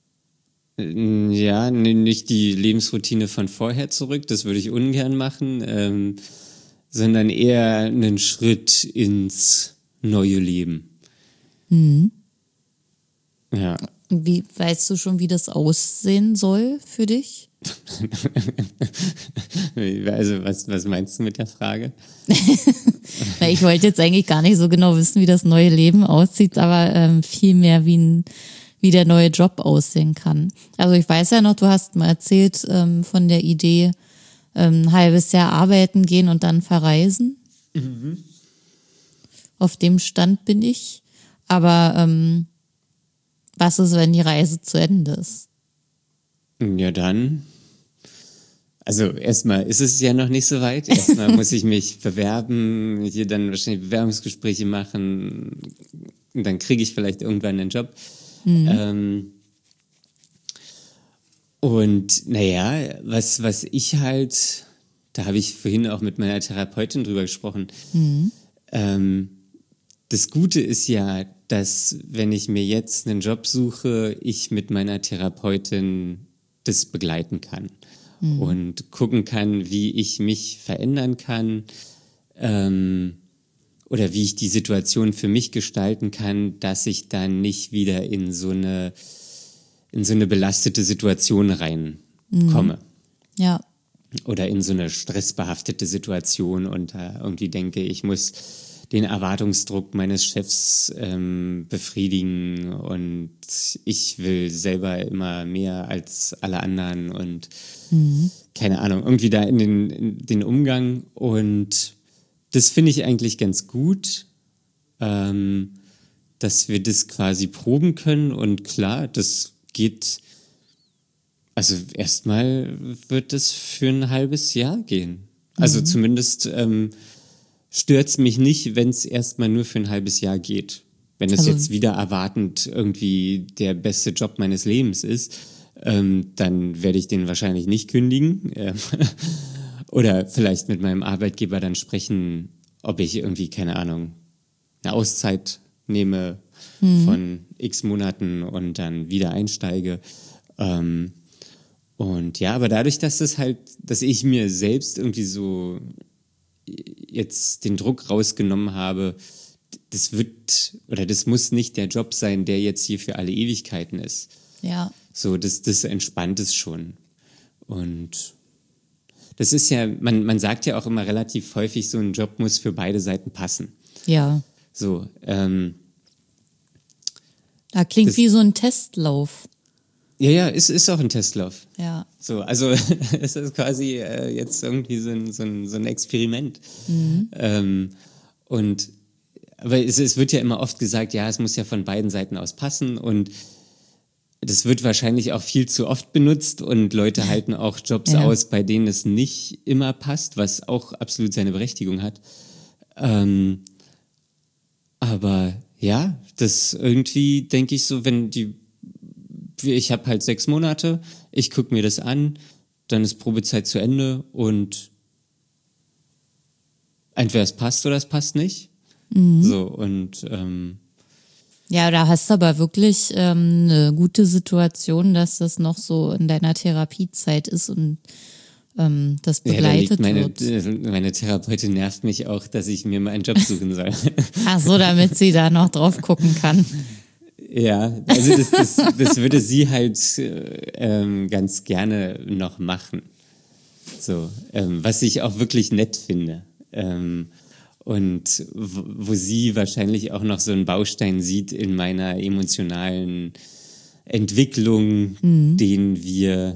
Ja, nicht die Lebensroutine von vorher zurück, das würde ich ungern machen. Ähm, sondern eher einen Schritt ins neue Leben. Mhm. Ja. Wie, weißt du schon, wie das aussehen soll für dich? Also, was, was meinst du mit der Frage? Na, ich wollte jetzt eigentlich gar nicht so genau wissen, wie das neue Leben aussieht, aber ähm, vielmehr, wie, ein, wie der neue Job aussehen kann. Also ich weiß ja noch, du hast mal erzählt ähm, von der Idee, ein halbes Jahr arbeiten gehen und dann verreisen. Mhm. Auf dem Stand bin ich. Aber ähm, was ist, wenn die Reise zu Ende ist? Ja, dann. Also erstmal ist es ja noch nicht so weit. Erstmal muss ich mich bewerben, hier dann wahrscheinlich Bewerbungsgespräche machen. Und dann kriege ich vielleicht irgendwann einen Job. Mhm. Ähm, Und naja, was, was ich halt, da habe ich vorhin auch mit meiner Therapeutin drüber gesprochen, mhm. ähm, das Gute ist ja, dass wenn ich mir jetzt einen Job suche, ich mit meiner Therapeutin das begleiten kann mhm. und gucken kann, wie ich mich verändern kann ähm, oder wie ich die Situation für mich gestalten kann, dass ich dann nicht wieder in so eine in so eine belastete Situation reinkomme. Mhm. Ja. Oder in so eine stressbehaftete Situation und äh, irgendwie denke, ich muss den Erwartungsdruck meines Chefs ähm, befriedigen und ich will selber immer mehr als alle anderen und mhm. keine Ahnung, irgendwie da in den, in den Umgang und das finde ich eigentlich ganz gut, ähm, dass wir das quasi proben können und klar, das geht, also erstmal wird es für ein halbes Jahr gehen. Also mhm. zumindest ähm, stört es mich nicht, wenn es erstmal nur für ein halbes Jahr geht. Wenn es also, jetzt wieder erwartend irgendwie der beste Job meines Lebens ist, ähm, dann werde ich den wahrscheinlich nicht kündigen. Ähm, oder vielleicht mit meinem Arbeitgeber dann sprechen, ob ich irgendwie, keine Ahnung, eine Auszeit nehme, mhm. von x Monaten und dann wieder einsteige. Ähm, und ja, aber dadurch, dass das halt, dass ich mir selbst irgendwie so jetzt den Druck rausgenommen habe, das wird oder das muss nicht der Job sein, der jetzt hier für alle Ewigkeiten ist. Ja. So, das, das entspannt es schon. Und das ist ja, man, man sagt ja auch immer relativ häufig, so ein Job muss für beide Seiten passen. Ja. So, ähm. Da klingt das, wie so ein Testlauf. Ja, ja, es ist auch ein Testlauf. Ja. So, also es ist quasi äh, jetzt irgendwie so ein, so ein, so ein Experiment. Mhm. Ähm, und aber es, es wird ja immer oft gesagt, ja, es muss ja von beiden Seiten aus passen und das wird wahrscheinlich auch viel zu oft benutzt und Leute halten auch Jobs ja. aus, bei denen es nicht immer passt, was auch absolut seine Berechtigung hat. Ähm, aber ja, das irgendwie denke ich so, wenn die, ich habe halt sechs Monate, ich gucke mir das an, dann ist Probezeit zu Ende und entweder es passt oder es passt nicht. Mhm. So und ähm, ja, da hast du aber wirklich ähm, eine gute Situation, dass das noch so in deiner Therapiezeit ist und ähm, das begleitet ja, da liegt wird. meine, meine Therapeutin nervt mich auch, dass ich mir mal einen Job suchen soll. Ach so, damit sie da noch drauf gucken kann. Ja, also das, das, das würde sie halt ähm, ganz gerne noch machen. So, ähm, was ich auch wirklich nett finde. Ähm, und wo, wo sie wahrscheinlich auch noch so einen Baustein sieht in meiner emotionalen Entwicklung, mhm. den wir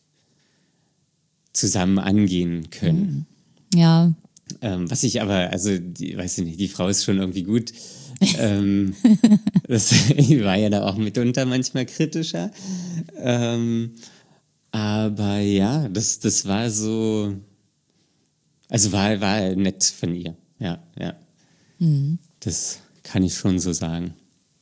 zusammen angehen können. Mhm. Ja. Ähm, was ich aber, also, die, weiß ich nicht, die Frau ist schon irgendwie gut. ähm, das war ja da auch mitunter manchmal kritischer. Ähm, aber ja, das, das war so, also war, war nett von ihr. Ja, ja. Mhm. Das kann ich schon so sagen.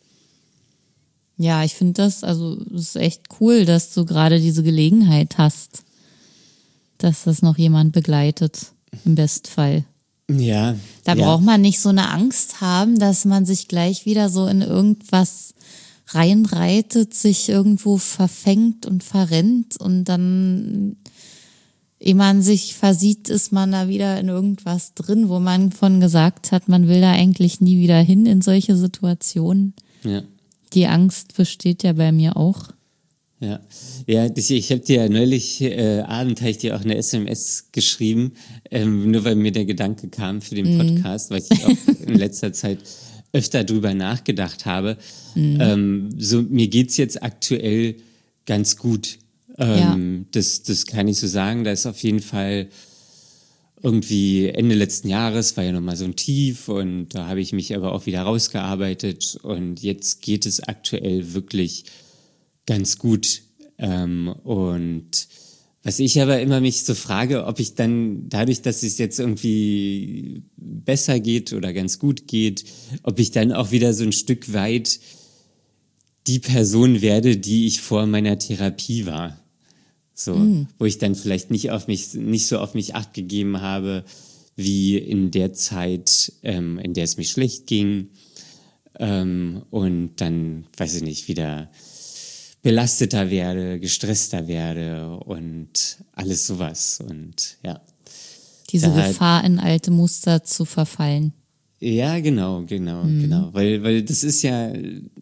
Ja, ich finde das, also es ist echt cool, dass du gerade diese Gelegenheit hast, dass das noch jemand begleitet, im Bestfall. Ja. Da ja. braucht man nicht so eine Angst haben, dass man sich gleich wieder so in irgendwas reinreitet, sich irgendwo verfängt und verrennt und dann, ehe man sich versieht, ist man da wieder in irgendwas drin, wo man von gesagt hat, man will da eigentlich nie wieder hin in solche Situationen. Ja. Die Angst besteht ja bei mir auch. Ja, ja, ich, ich habe dir ja neulich äh, Abend habe ich dir auch eine S M S geschrieben, ähm, nur weil mir der Gedanke kam für den Podcast, mm. weil ich auch in letzter Zeit öfter drüber nachgedacht habe. Mm. Ähm, so mir geht's jetzt aktuell ganz gut. Ähm, ja. das, das kann ich so sagen. Da ist auf jeden Fall irgendwie Ende letzten Jahres war ja nochmal so ein Tief und da habe ich mich aber auch wieder rausgearbeitet und jetzt geht es aktuell wirklich ganz gut. Ähm, und was ich aber immer mich so frage, ob ich dann dadurch, dass es jetzt irgendwie besser geht oder ganz gut geht, ob ich dann auch wieder so ein Stück weit die Person werde, die ich vor meiner Therapie war. So, mm. wo ich dann vielleicht nicht auf mich, nicht so auf mich Acht gegeben habe, wie in der Zeit, ähm, in der es mir schlecht ging. Ähm, und dann, weiß ich nicht, wieder belasteter werde, gestresster werde und alles sowas. Und ja. Diese da, Gefahr, in alte Muster zu verfallen. Ja, genau, genau, mm. genau. Weil, weil das ist ja,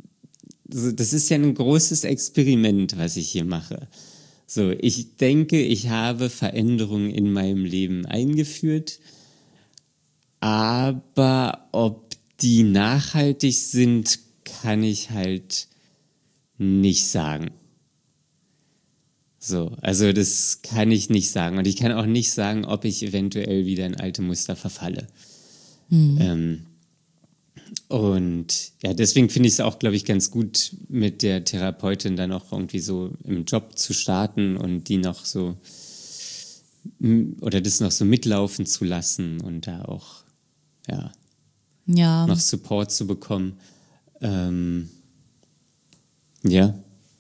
das ist ja ein großes Experiment, was ich hier mache. So, ich denke, ich habe Veränderungen in meinem Leben eingeführt, aber ob die nachhaltig sind, kann ich halt nicht sagen. So, also das kann ich nicht sagen. Und ich kann auch nicht sagen, ob ich eventuell wieder in alte Muster verfalle. Mhm. Ähm, und ja, deswegen finde ich es auch, glaube ich, ganz gut, mit der Therapeutin dann auch irgendwie so im Job zu starten und die noch so oder das noch so mitlaufen zu lassen und da auch ja, ja. noch Support zu bekommen. Ähm, ja.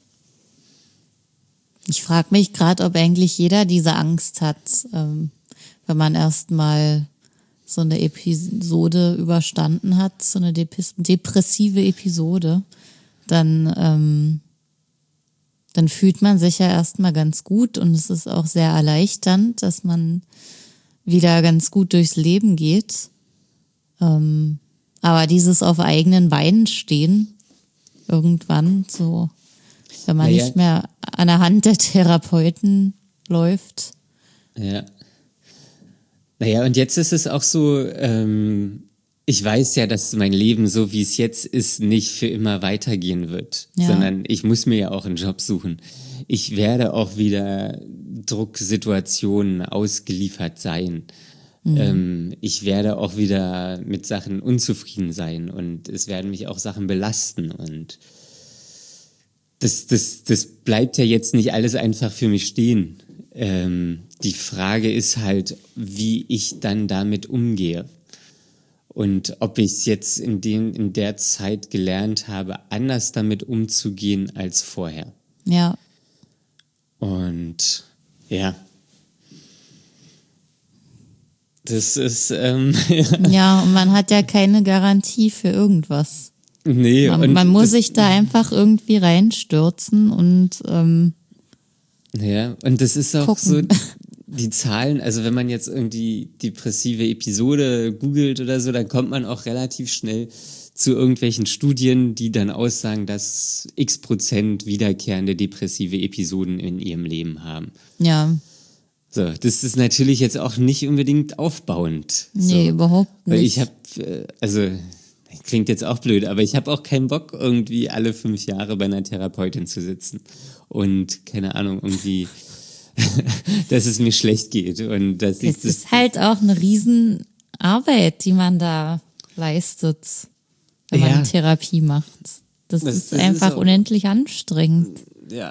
Ich frage mich gerade, ob eigentlich jeder diese Angst hat, ähm, wenn man erst mal so eine Episode überstanden hat, so eine depis- depressive Episode, dann, ähm, dann fühlt man sich ja erstmal ganz gut und es ist auch sehr erleichternd, dass man wieder ganz gut durchs Leben geht. Ähm, aber dieses auf eigenen Beinen stehen, irgendwann so, wenn man Naja. nicht mehr an der Hand der Therapeuten läuft. Ja. Naja, und jetzt ist es auch so, ähm, ich weiß ja, dass mein Leben, so wie es jetzt ist, nicht für immer weitergehen wird, Ja. sondern ich muss mir ja auch einen Job suchen. Ich werde auch wieder Drucksituationen ausgeliefert sein. Mhm. Ähm, ich werde auch wieder mit Sachen unzufrieden sein und es werden mich auch Sachen belasten und das, das, das bleibt ja jetzt nicht alles einfach für mich stehen. Ähm, die Frage ist halt, wie ich dann damit umgehe. Und ob ich es jetzt in, den, in der Zeit gelernt habe, anders damit umzugehen als vorher. Ja. Und ja. Das ist, ähm, Ja, und man hat ja keine Garantie für irgendwas. nee. Man, und man muss das, sich da einfach irgendwie reinstürzen und ähm, ja, und das ist auch gucken. so, die Zahlen, also wenn man jetzt irgendwie depressive Episode googelt oder so, dann kommt man auch relativ schnell zu irgendwelchen Studien, die dann aussagen, dass x Prozent wiederkehrende depressive Episoden in ihrem Leben haben. Ja, So, das ist natürlich jetzt auch nicht unbedingt aufbauend. nee, so. überhaupt nicht. Weil ich habe, also klingt jetzt auch blöd, aber ich habe auch keinen Bock, irgendwie alle fünf Jahre bei einer Therapeutin zu sitzen und keine Ahnung, irgendwie, dass es mir schlecht geht und dass ich Es das. ist halt auch eine Riesenarbeit, die man da leistet, wenn Ja. man Therapie macht. Das, Das- ist das ist einfach auch- unendlich anstrengend. Ja.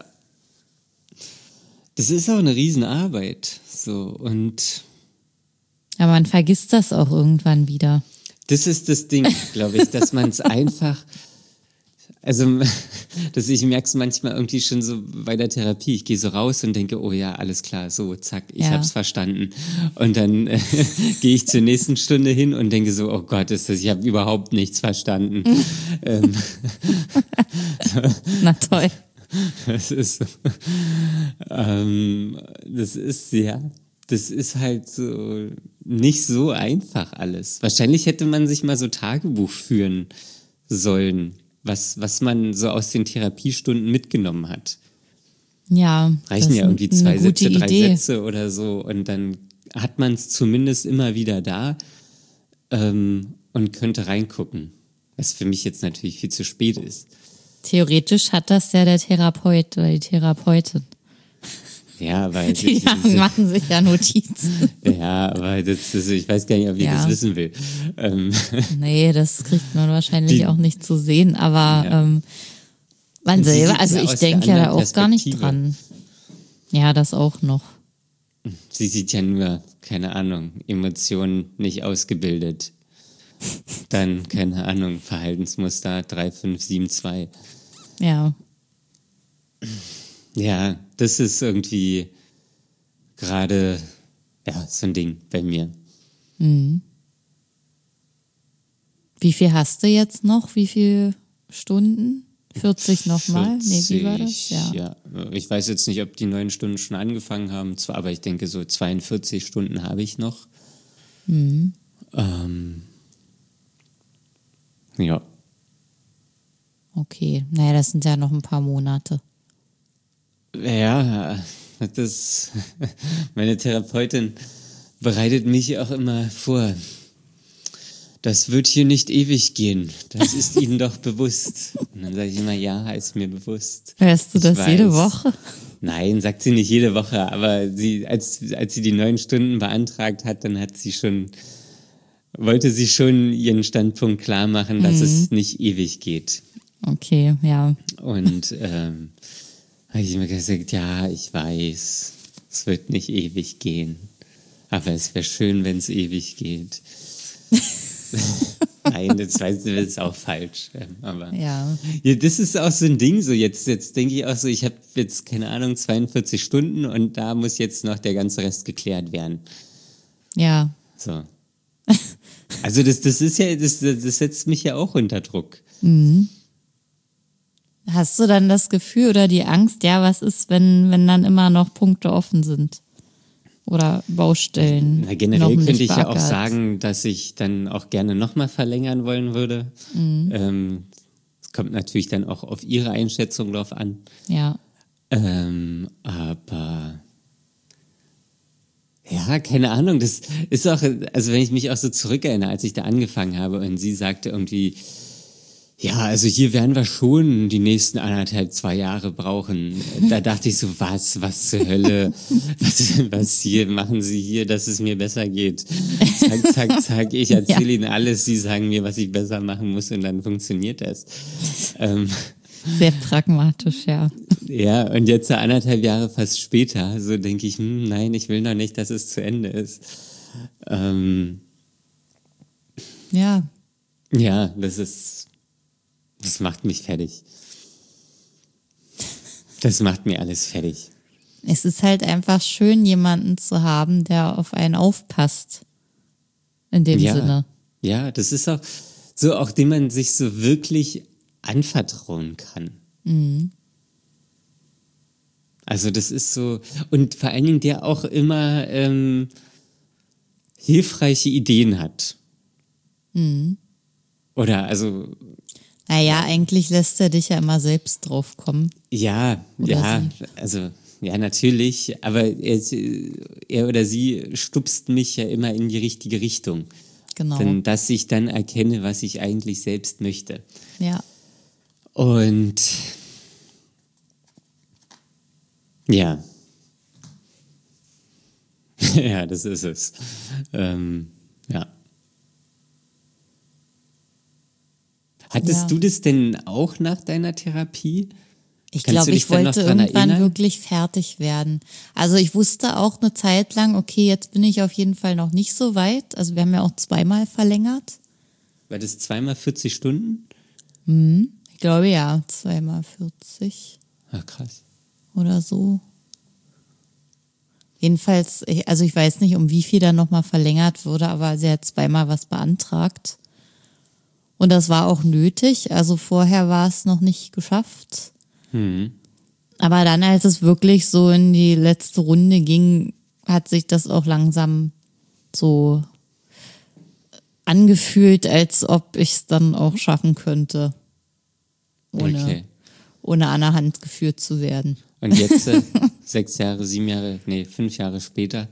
Das ist auch eine Riesenarbeit. So, und Aber man vergisst das auch irgendwann wieder. das ist das Ding, glaube ich, dass man es einfach, also dass ich merke es manchmal irgendwie schon so bei der Therapie. Ich gehe so raus und denke, oh ja, alles klar, so, zack, ich Ja. hab's verstanden. Und dann äh, gehe ich zur nächsten Stunde hin und denke so, oh Gott, ist das, ich habe überhaupt nichts verstanden. ähm, Na toll. Das ist so, ähm, das ist, ja, das ist halt so nicht so einfach alles. Wahrscheinlich hätte man sich mal so Tagebuch führen sollen, was, was man so aus den Therapiestunden mitgenommen hat. Ja, Reichen das ja ist irgendwie eine zwei gute Sätze, drei Idee. Sätze oder so und dann hat man es zumindest immer wieder da ähm, und könnte reingucken. Was für mich jetzt natürlich viel zu spät ist. Theoretisch hat das ja der Therapeut oder die Therapeutin. Ja, weil Die machen sich ja Notizen. ja, aber das, das, ich weiß gar nicht, ob ich Ja. das wissen will. Ähm, Nee, das kriegt man wahrscheinlich Die- auch nicht zu sehen, aber Ja. ähm, man Und sie selber, sieht also ja ich aus der denke ja da anderen auch gar nicht Perspektive. dran. Ja, das auch noch. sie sieht ja nur, keine Ahnung, Emotionen nicht ausgebildet. Dann, keine Ahnung, Verhaltensmuster drei fünf sieben zwei. Ja, Ja, das ist irgendwie gerade, ja, so ein Ding bei mir. wie viel hast du jetzt noch? Wie viele Stunden? vierzig nochmal? Nee, wie war das? vierzig, ja. Ich weiß jetzt nicht, ob die neun Stunden schon angefangen haben, zwar, aber ich denke, so zweiundvierzig Stunden habe ich noch. Mhm. Ähm, ja. Okay, naja, das sind ja noch ein paar Monate. Ja, das, meine Therapeutin bereitet mich auch immer vor. Das wird hier nicht ewig gehen. Das ist Ihnen doch bewusst. Und dann sage ich immer, ja, ist mir bewusst. Hörst du Ich das jede weiß. Woche? Nein, sagt sie nicht jede Woche, aber sie, als, als sie die neun Stunden beantragt hat, dann hat sie schon, wollte sie schon ihren Standpunkt klar machen, dass es nicht ewig geht. Okay, ja. Und ähm, habe ich mir gesagt, ja, ich weiß, es wird nicht ewig gehen. Aber es wäre schön, wenn es ewig geht. Nein, das weiß ich, das ist auch falsch. ähm, Aber Ja. ja, das ist auch so ein Ding. So jetzt, jetzt denke ich auch so, ich habe jetzt keine Ahnung zweiundvierzig Stunden und da muss jetzt noch der ganze Rest geklärt werden. Ja. So. Also das, das ist ja, das, das setzt mich ja auch unter Druck. Mhm. Hast du dann das Gefühl oder die Angst, ja, was ist, wenn, wenn dann immer noch Punkte offen sind? Oder Baustellen? Na, generell noch könnte nicht ich ja auch beackert? sagen, dass ich dann auch gerne nochmal verlängern wollen würde. Mhm. Ähm, es kommt natürlich dann auch auf Ihre Einschätzung drauf an. Ja. Ähm, aber ja, keine Ahnung, das ist auch, also wenn ich mich auch so zurückerinnere, als ich da angefangen habe und sie sagte irgendwie, ja, also hier werden wir schon die nächsten anderthalb, zwei Jahre brauchen. Da dachte ich so, was, was zur Hölle, was, was hier machen Sie hier, dass es mir besser geht. Zack, zack, zack, ich erzähle Ja. Ihnen alles, Sie sagen mir, was ich besser machen muss und dann funktioniert das. Ähm, Sehr pragmatisch, ja. ja, und jetzt so anderthalb Jahre fast später, so denke ich, hm, nein, ich will noch nicht, dass es zu Ende ist. Ähm, Ja. ja, das ist, das macht mich fertig. Das macht mir alles fertig. Es ist halt einfach schön, jemanden zu haben, der auf einen aufpasst. In dem Ja, Sinne. ja, das ist auch so, auch dem man sich so wirklich anvertrauen kann. Mhm. Also das ist so, und vor allen Dingen der auch immer ähm, hilfreiche Ideen hat. Mhm. Oder also, Naja, eigentlich lässt er dich ja immer selbst drauf kommen. ja, Oder ja, sie. also, ja, natürlich, aber er, er oder sie stupst mich ja immer in die richtige Richtung. Genau. Denn, dass ich dann erkenne, was ich eigentlich selbst möchte. Ja. Und ja. Ja, das ist es. Ähm, ja. Hattest Ja. du das denn auch nach deiner Therapie? Ich Kannst glaube, du dich ich dann noch wollte dran irgendwann erinnern? wirklich fertig werden. Also ich wusste auch eine Zeit lang, okay, jetzt bin ich auf jeden Fall noch nicht so weit. Also wir haben ja auch zweimal verlängert. War das zweimal vierzig Stunden? Ich glaube ja, zweimal vierzig Ach, krass. oder so. Jedenfalls, ich- also ich weiß nicht, um wie viel da nochmal verlängert wurde, aber sie hat zweimal was beantragt. Und das war auch nötig. Also vorher war es noch nicht geschafft. Hm. Aber dann, als es wirklich so in die letzte Runde ging, hat sich das auch langsam so angefühlt, als ob ich es dann auch schaffen könnte, ohne, Okay. ohne an der Hand geführt zu werden. Und jetzt, äh, sechs Jahre, sieben Jahre, nee, fünf Jahre später.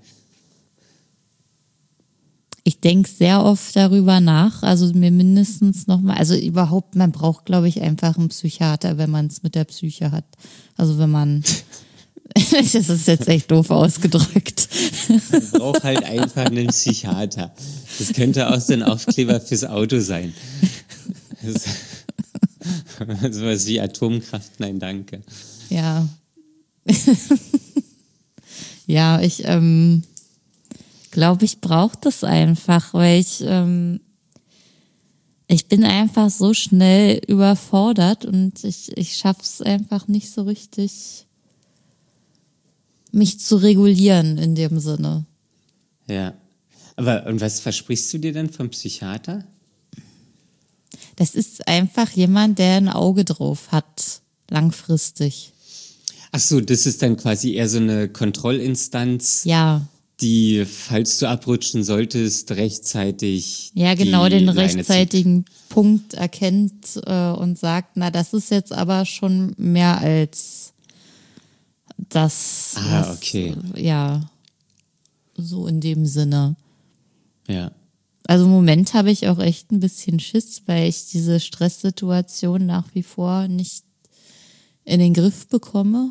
Ich denke sehr oft darüber nach, also mir mindestens nochmal, also überhaupt, man braucht, glaube ich, einfach einen Psychiater, wenn man es mit der Psyche hat. Also wenn man, das ist jetzt echt doof ausgedrückt. Man braucht halt einfach einen Psychiater. Das könnte auch so ein Aufkleber fürs Auto sein. Das, sowas wie Atomkraft, nein, danke. Ja. Ja, ich ähm, glaube, ich brauche das einfach, weil ich, ähm, ich bin einfach so schnell überfordert und ich, ich schaffe es einfach nicht so richtig, mich zu regulieren in dem Sinne. Ja. Aber, und was versprichst du dir denn vom Psychiater? Das ist einfach jemand, der ein Auge drauf hat, langfristig. Ach so, das ist dann quasi eher so eine Kontrollinstanz, Ja, die, falls du abrutschen solltest, rechtzeitig ja, genau, die den Leine zieht. rechtzeitigen Punkt erkennt äh, und sagt, na, das ist jetzt aber schon mehr als das. Ah, was, okay. Ja, so in dem Sinne. Ja. Also im Moment habe ich auch echt ein bisschen Schiss, weil ich diese Stresssituation nach wie vor nicht in den Griff bekomme.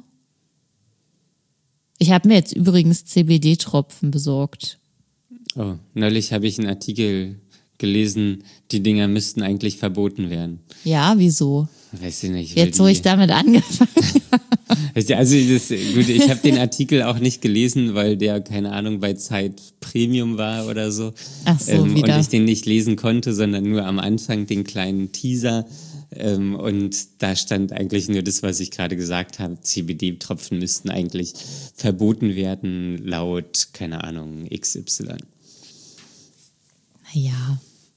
Ich habe mir jetzt übrigens C B D-Tropfen besorgt. Oh, neulich habe ich einen Artikel gelesen, die Dinger müssten eigentlich verboten werden. Ja, wieso? Weiß ich nicht. weil Jetzt, wo die- ich damit angefangen Also das, gut, ich habe den Artikel auch nicht gelesen, weil der, keine Ahnung, bei Zeit Premium war oder so. Ach so, ähm, wieder. Und ich den nicht lesen konnte, sondern nur am Anfang den kleinen Teaser. Ähm, und da stand eigentlich nur das, was ich gerade gesagt habe. C B D-Tropfen müssten eigentlich verboten werden, laut, keine Ahnung, X Y. Ja,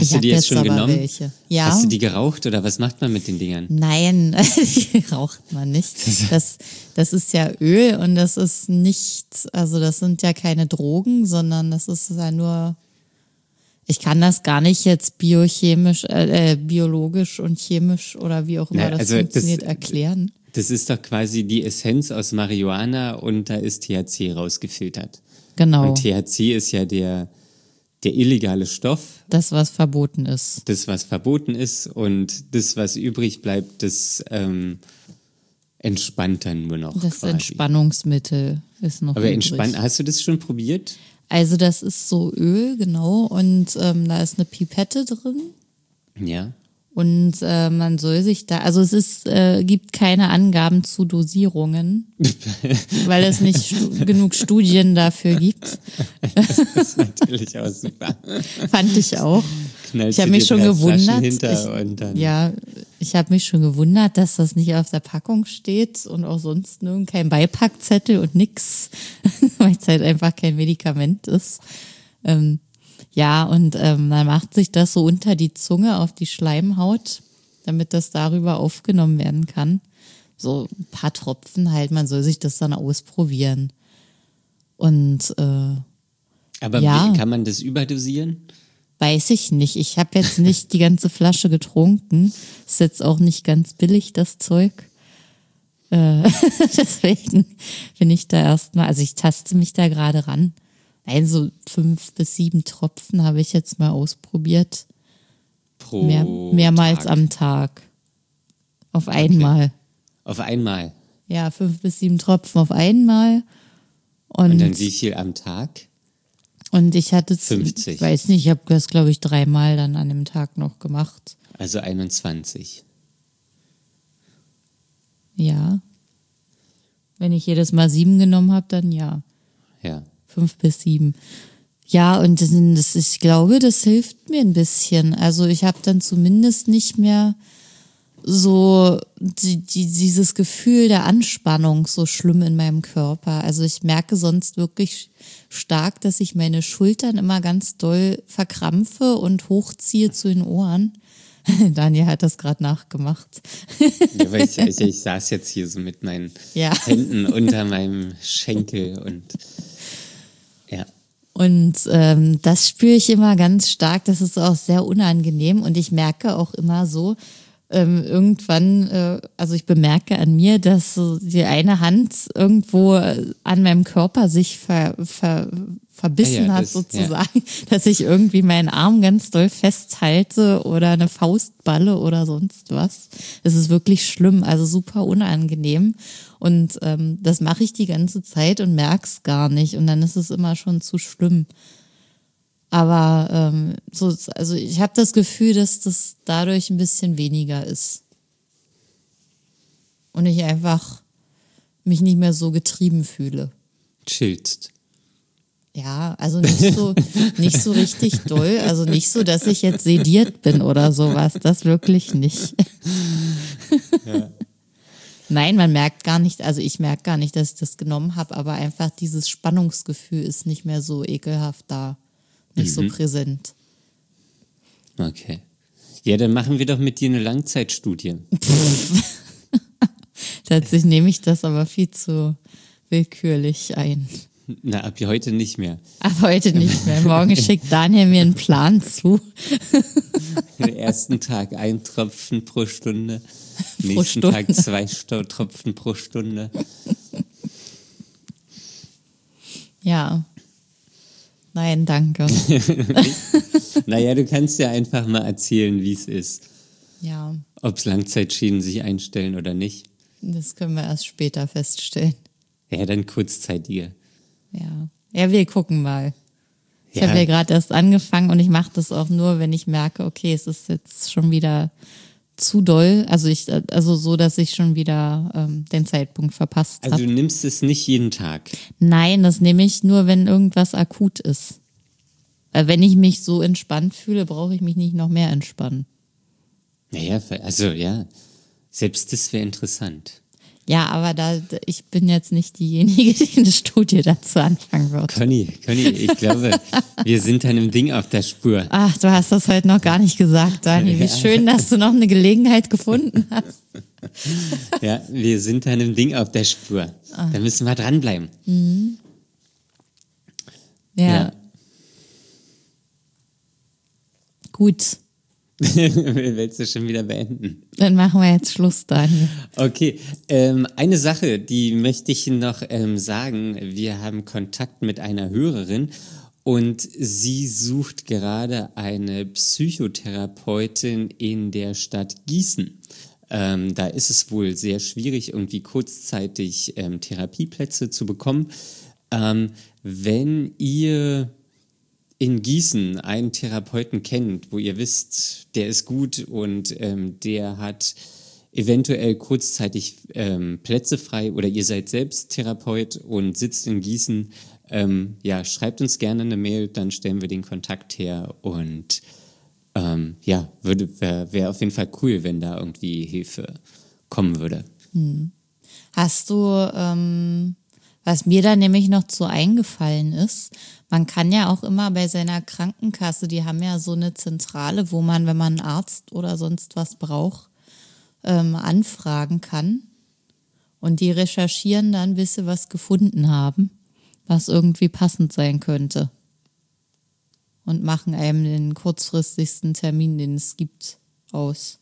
Ich Hast du hab die jetzt jetzt schon aber genommen? welche. Ja. Hast du die geraucht oder was macht man mit den Dingern? Nein, die raucht man nicht. Das, das ist ja Öl und das ist nicht, also das sind ja keine Drogen, sondern das ist ja nur, ich kann das gar nicht jetzt biochemisch, äh, biologisch und chemisch oder wie auch immer Na, das also das- funktioniert erklären. Das ist doch quasi die Essenz aus Marihuana und da ist T H C rausgefiltert. Genau, Und T H C ist ja der, der illegale Stoff, das, was verboten ist. das, was verboten ist und das, was übrig bleibt, das ähm, entspannt dann nur noch Das quasi. Entspannungsmittel ist noch Aber übrig. entspannt, hast du das schon probiert? Also das ist so Öl, genau, und ähm, da ist eine Pipette drin. Ja. Und äh, man soll sich da, also es ist, äh, gibt keine Angaben zu Dosierungen, weil es nicht stu genug Studien dafür gibt. Das ist natürlich auch super. Fand ich auch. Knallst Ich habe du mich dir schon drei Flaschen gewundert. hinter Ich, und dann ja, ich habe mich schon gewundert, dass das nicht auf der Packung steht und auch sonst nirgend kein Beipackzettel und nix, weil es halt einfach kein Medikament ist. Ähm, Ja, und ähm, man macht sich das so unter die Zunge auf die Schleimhaut, damit das darüber aufgenommen werden kann. So ein paar Tropfen halt, man soll sich das dann ausprobieren. Und äh, Aber ja. wie, kann man das überdosieren? weiß ich nicht, ich habe jetzt nicht die ganze Flasche getrunken. Ist jetzt auch nicht ganz billig, das Zeug. Äh, deswegen bin ich da erstmal, also ich taste mich da gerade ran. Nein, so fünf bis sieben Tropfen habe ich jetzt mal ausprobiert. Pro Mehr, mehrmals Tag. am Tag. Auf einmal. Auf einmal. Ja, fünf bis sieben Tropfen auf einmal. Und, Und dann wie viel am Tag? und ich hatte, z- fünfzig. ich weiß nicht, ich habe das, glaube ich, dreimal dann an dem Tag noch gemacht. Also einundzwanzig. Ja. Wenn ich jedes Mal sieben genommen habe, dann ja. Ja. Fünf bis sieben. Ja, und das ist, ich glaube, das hilft mir ein bisschen. Also ich habe dann zumindest nicht mehr so die, die, dieses Gefühl der Anspannung so schlimm in meinem Körper. Also ich merke sonst wirklich stark, dass ich meine Schultern immer ganz doll verkrampfe und hochziehe zu den Ohren. Daniel hat das gerade nachgemacht. Ja, weil ich, ich, ich saß jetzt hier so mit meinen Ja. Händen unter meinem Schenkel und ja. Und ähm, das spüre ich immer ganz stark. Das ist auch sehr unangenehm. Und ich merke auch immer so, ähm, irgendwann, äh, also ich bemerke an mir, dass so die eine Hand irgendwo an meinem Körper sich ver, ver, verbissen Ja, ja, hat, das- sozusagen, dass ich irgendwie meinen Arm ganz doll festhalte oder eine Faustballe oder sonst was. Das ist wirklich schlimm, also super unangenehm. Und ähm, das mache ich die ganze Zeit und merk's gar nicht. Und dann ist es immer schon zu schlimm. Aber ähm, so, also ich habe das Gefühl, dass das dadurch ein bisschen weniger ist. Und ich einfach mich nicht mehr so getrieben fühle. Chillst. Ja, also nicht so, nicht so richtig doll. Also nicht so, dass ich jetzt sediert bin oder sowas. Das wirklich nicht. Ja. Nein, man merkt gar nicht, also ich merke gar nicht, dass ich das genommen habe, aber einfach dieses Spannungsgefühl ist nicht mehr so ekelhaft da. Nicht so präsent. Okay. Ja, dann machen wir doch mit dir eine Langzeitstudie. Tatsächlich nehme ich das aber viel zu willkürlich ein. Na, ab heute nicht mehr. Aber heute nicht mehr. Morgen schickt Daniel mir einen Plan zu. Den ersten Tag ein Tropfen pro Stunde, Pro nächsten Stunde. Tag zwei Sto- Tropfen pro Stunde. Ja. Nein, danke. Naja, du kannst ja einfach mal erzählen, wie es ist. Ja, Ob es Langzeitschäden sich einstellen oder nicht. das können wir erst später feststellen. Ja, dann kurzzeitige. Ja. Ja, wir gucken mal. Ich Ja. habe ja gerade erst angefangen und ich mache das auch nur, wenn ich merke, okay, es ist jetzt schon wieder zu doll. Also ich, also so, dass ich schon wieder ähm, den Zeitpunkt verpasst Also habe. du nimmst es nicht jeden Tag. Nein, das nehme ich nur, wenn irgendwas akut ist. Weil wenn ich mich so entspannt fühle, brauche ich mich nicht noch mehr entspannen. Naja, also ja, selbst das wäre interessant. Ja, aber da ich bin jetzt nicht diejenige, die eine Studie dazu anfangen wird. Conny, Conny, ich glaube, wir sind einem Ding auf der Spur. Ach, du hast das heute noch gar nicht gesagt, Dani. Wie schön, dass du noch eine Gelegenheit gefunden hast. Ja, wir sind einem Ding auf der Spur. Da müssen wir dranbleiben. Mhm. Ja. Ja. Gut. Willst du schon wieder beenden? Dann machen wir jetzt Schluss, Daniel. Okay, ähm, eine Sache, die möchte ich noch ähm, sagen. Wir haben Kontakt mit einer Hörerin und sie sucht gerade eine Psychotherapeutin in der Stadt Gießen. Ähm, da ist es wohl sehr schwierig, irgendwie kurzzeitig ähm, Therapieplätze zu bekommen. Ähm, wenn ihr in Gießen einen Therapeuten kennt, wo ihr wisst, der ist gut und ähm, der hat eventuell kurzzeitig ähm, Plätze frei oder ihr seid selbst Therapeut und sitzt in Gießen, ähm, ja, schreibt uns gerne eine Mail, dann stellen wir den Kontakt her und ähm, ja, würde wäre wär auf jeden Fall cool, wenn da irgendwie Hilfe kommen würde. Hm. Hast du, ähm, was mir da nämlich noch zu eingefallen ist, man kann ja auch immer bei seiner Krankenkasse, die haben ja so eine Zentrale, wo man, wenn man einen Arzt oder sonst was braucht, ähm, anfragen kann. Und die recherchieren dann, bis sie was gefunden haben, was irgendwie passend sein könnte. Und machen einem den kurzfristigsten Termin, den es gibt, aus.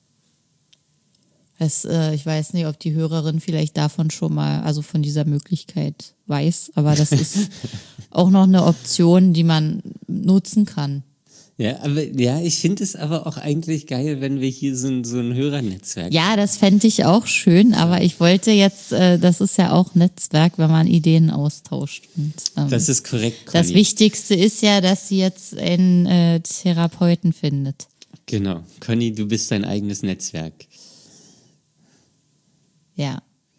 Das, äh, ich weiß nicht, ob die Hörerin vielleicht davon schon mal, also von dieser Möglichkeit weiß, aber das ist auch noch eine Option, die man nutzen kann. Ja, aber ja, ich finde es aber auch eigentlich geil, wenn wir hier so ein, so ein Hörernetzwerk Ja, haben. das fände ich auch schön, aber ich wollte jetzt, äh, das ist ja auch Netzwerk, wenn man Ideen austauscht. Und, ähm, Das ist korrekt, Conny. das Wichtigste ist ja, dass sie jetzt einen äh, Therapeuten findet. Genau. Conny, du bist dein eigenes Netzwerk. Ja.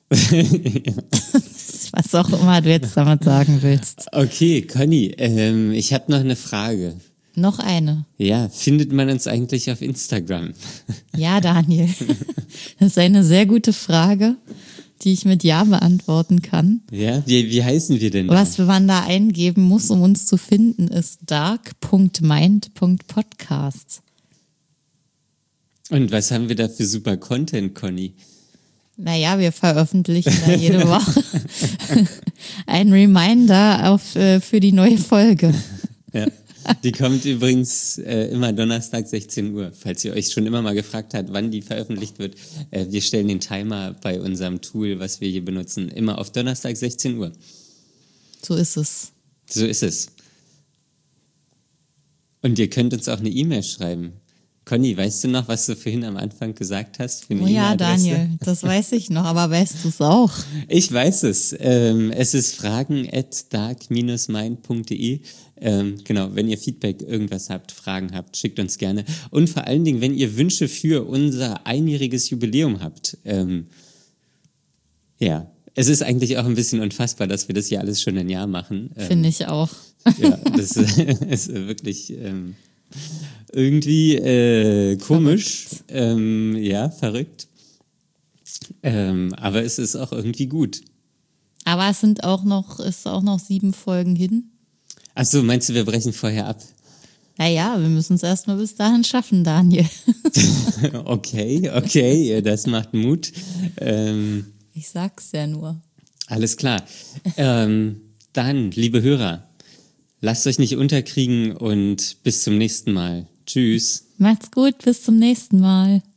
Was auch immer du jetzt damit sagen willst. Okay, Conny, ähm, ich habe noch eine Frage. Noch eine. Ja, findet man uns eigentlich auf Instagram? Ja, Daniel. Das ist eine sehr gute Frage, die ich mit Ja beantworten kann. Ja, wie, wie heißen wir denn da? Was man da eingeben muss, um uns zu finden, ist dark punkt mind punkt podcast. Und was haben wir da für super Content, Conny? Naja, wir veröffentlichen da jede Woche ein Reminder auf, äh, für die neue Folge. Ja. Die kommt übrigens äh, immer Donnerstag sechzehn Uhr, falls ihr euch schon immer mal gefragt habt, wann die veröffentlicht wird. Äh, wir stellen den Timer bei unserem Tool, was wir hier benutzen, immer auf Donnerstag sechzehn Uhr. So ist es. So ist es. Und ihr könnt uns auch eine E-Mail schreiben. Conny, weißt du noch, was du vorhin am Anfang gesagt hast? Für eine Oh ja, E-Mail-Adresse? Daniel, das weiß ich noch, aber weißt du es auch? Ich weiß es. Ähm, es ist fragen at dark dash mind punkt de. Ähm, genau, wenn ihr Feedback, irgendwas habt, Fragen habt, schickt uns gerne. Und vor allen Dingen, wenn ihr Wünsche für unser einjähriges Jubiläum habt. Ähm, ja, es ist eigentlich auch ein bisschen unfassbar, dass wir das hier alles schon ein Jahr machen. Ähm, Finde ich auch. Ja, das ist wirklich ähm, irgendwie äh, komisch. Ähm, ja, verrückt. Ähm, aber es ist auch irgendwie gut. Aber es sind auch noch, ist auch noch sieben Folgen hin. Ach so, meinst du, wir brechen vorher ab? Naja, wir müssen es erstmal bis dahin schaffen, Daniel. Okay, okay, das macht Mut. Ähm, Ich sag's ja nur. alles klar. Ähm, dann, liebe Hörer, lasst euch nicht unterkriegen und bis zum nächsten Mal. Tschüss. Macht's gut, bis zum nächsten Mal.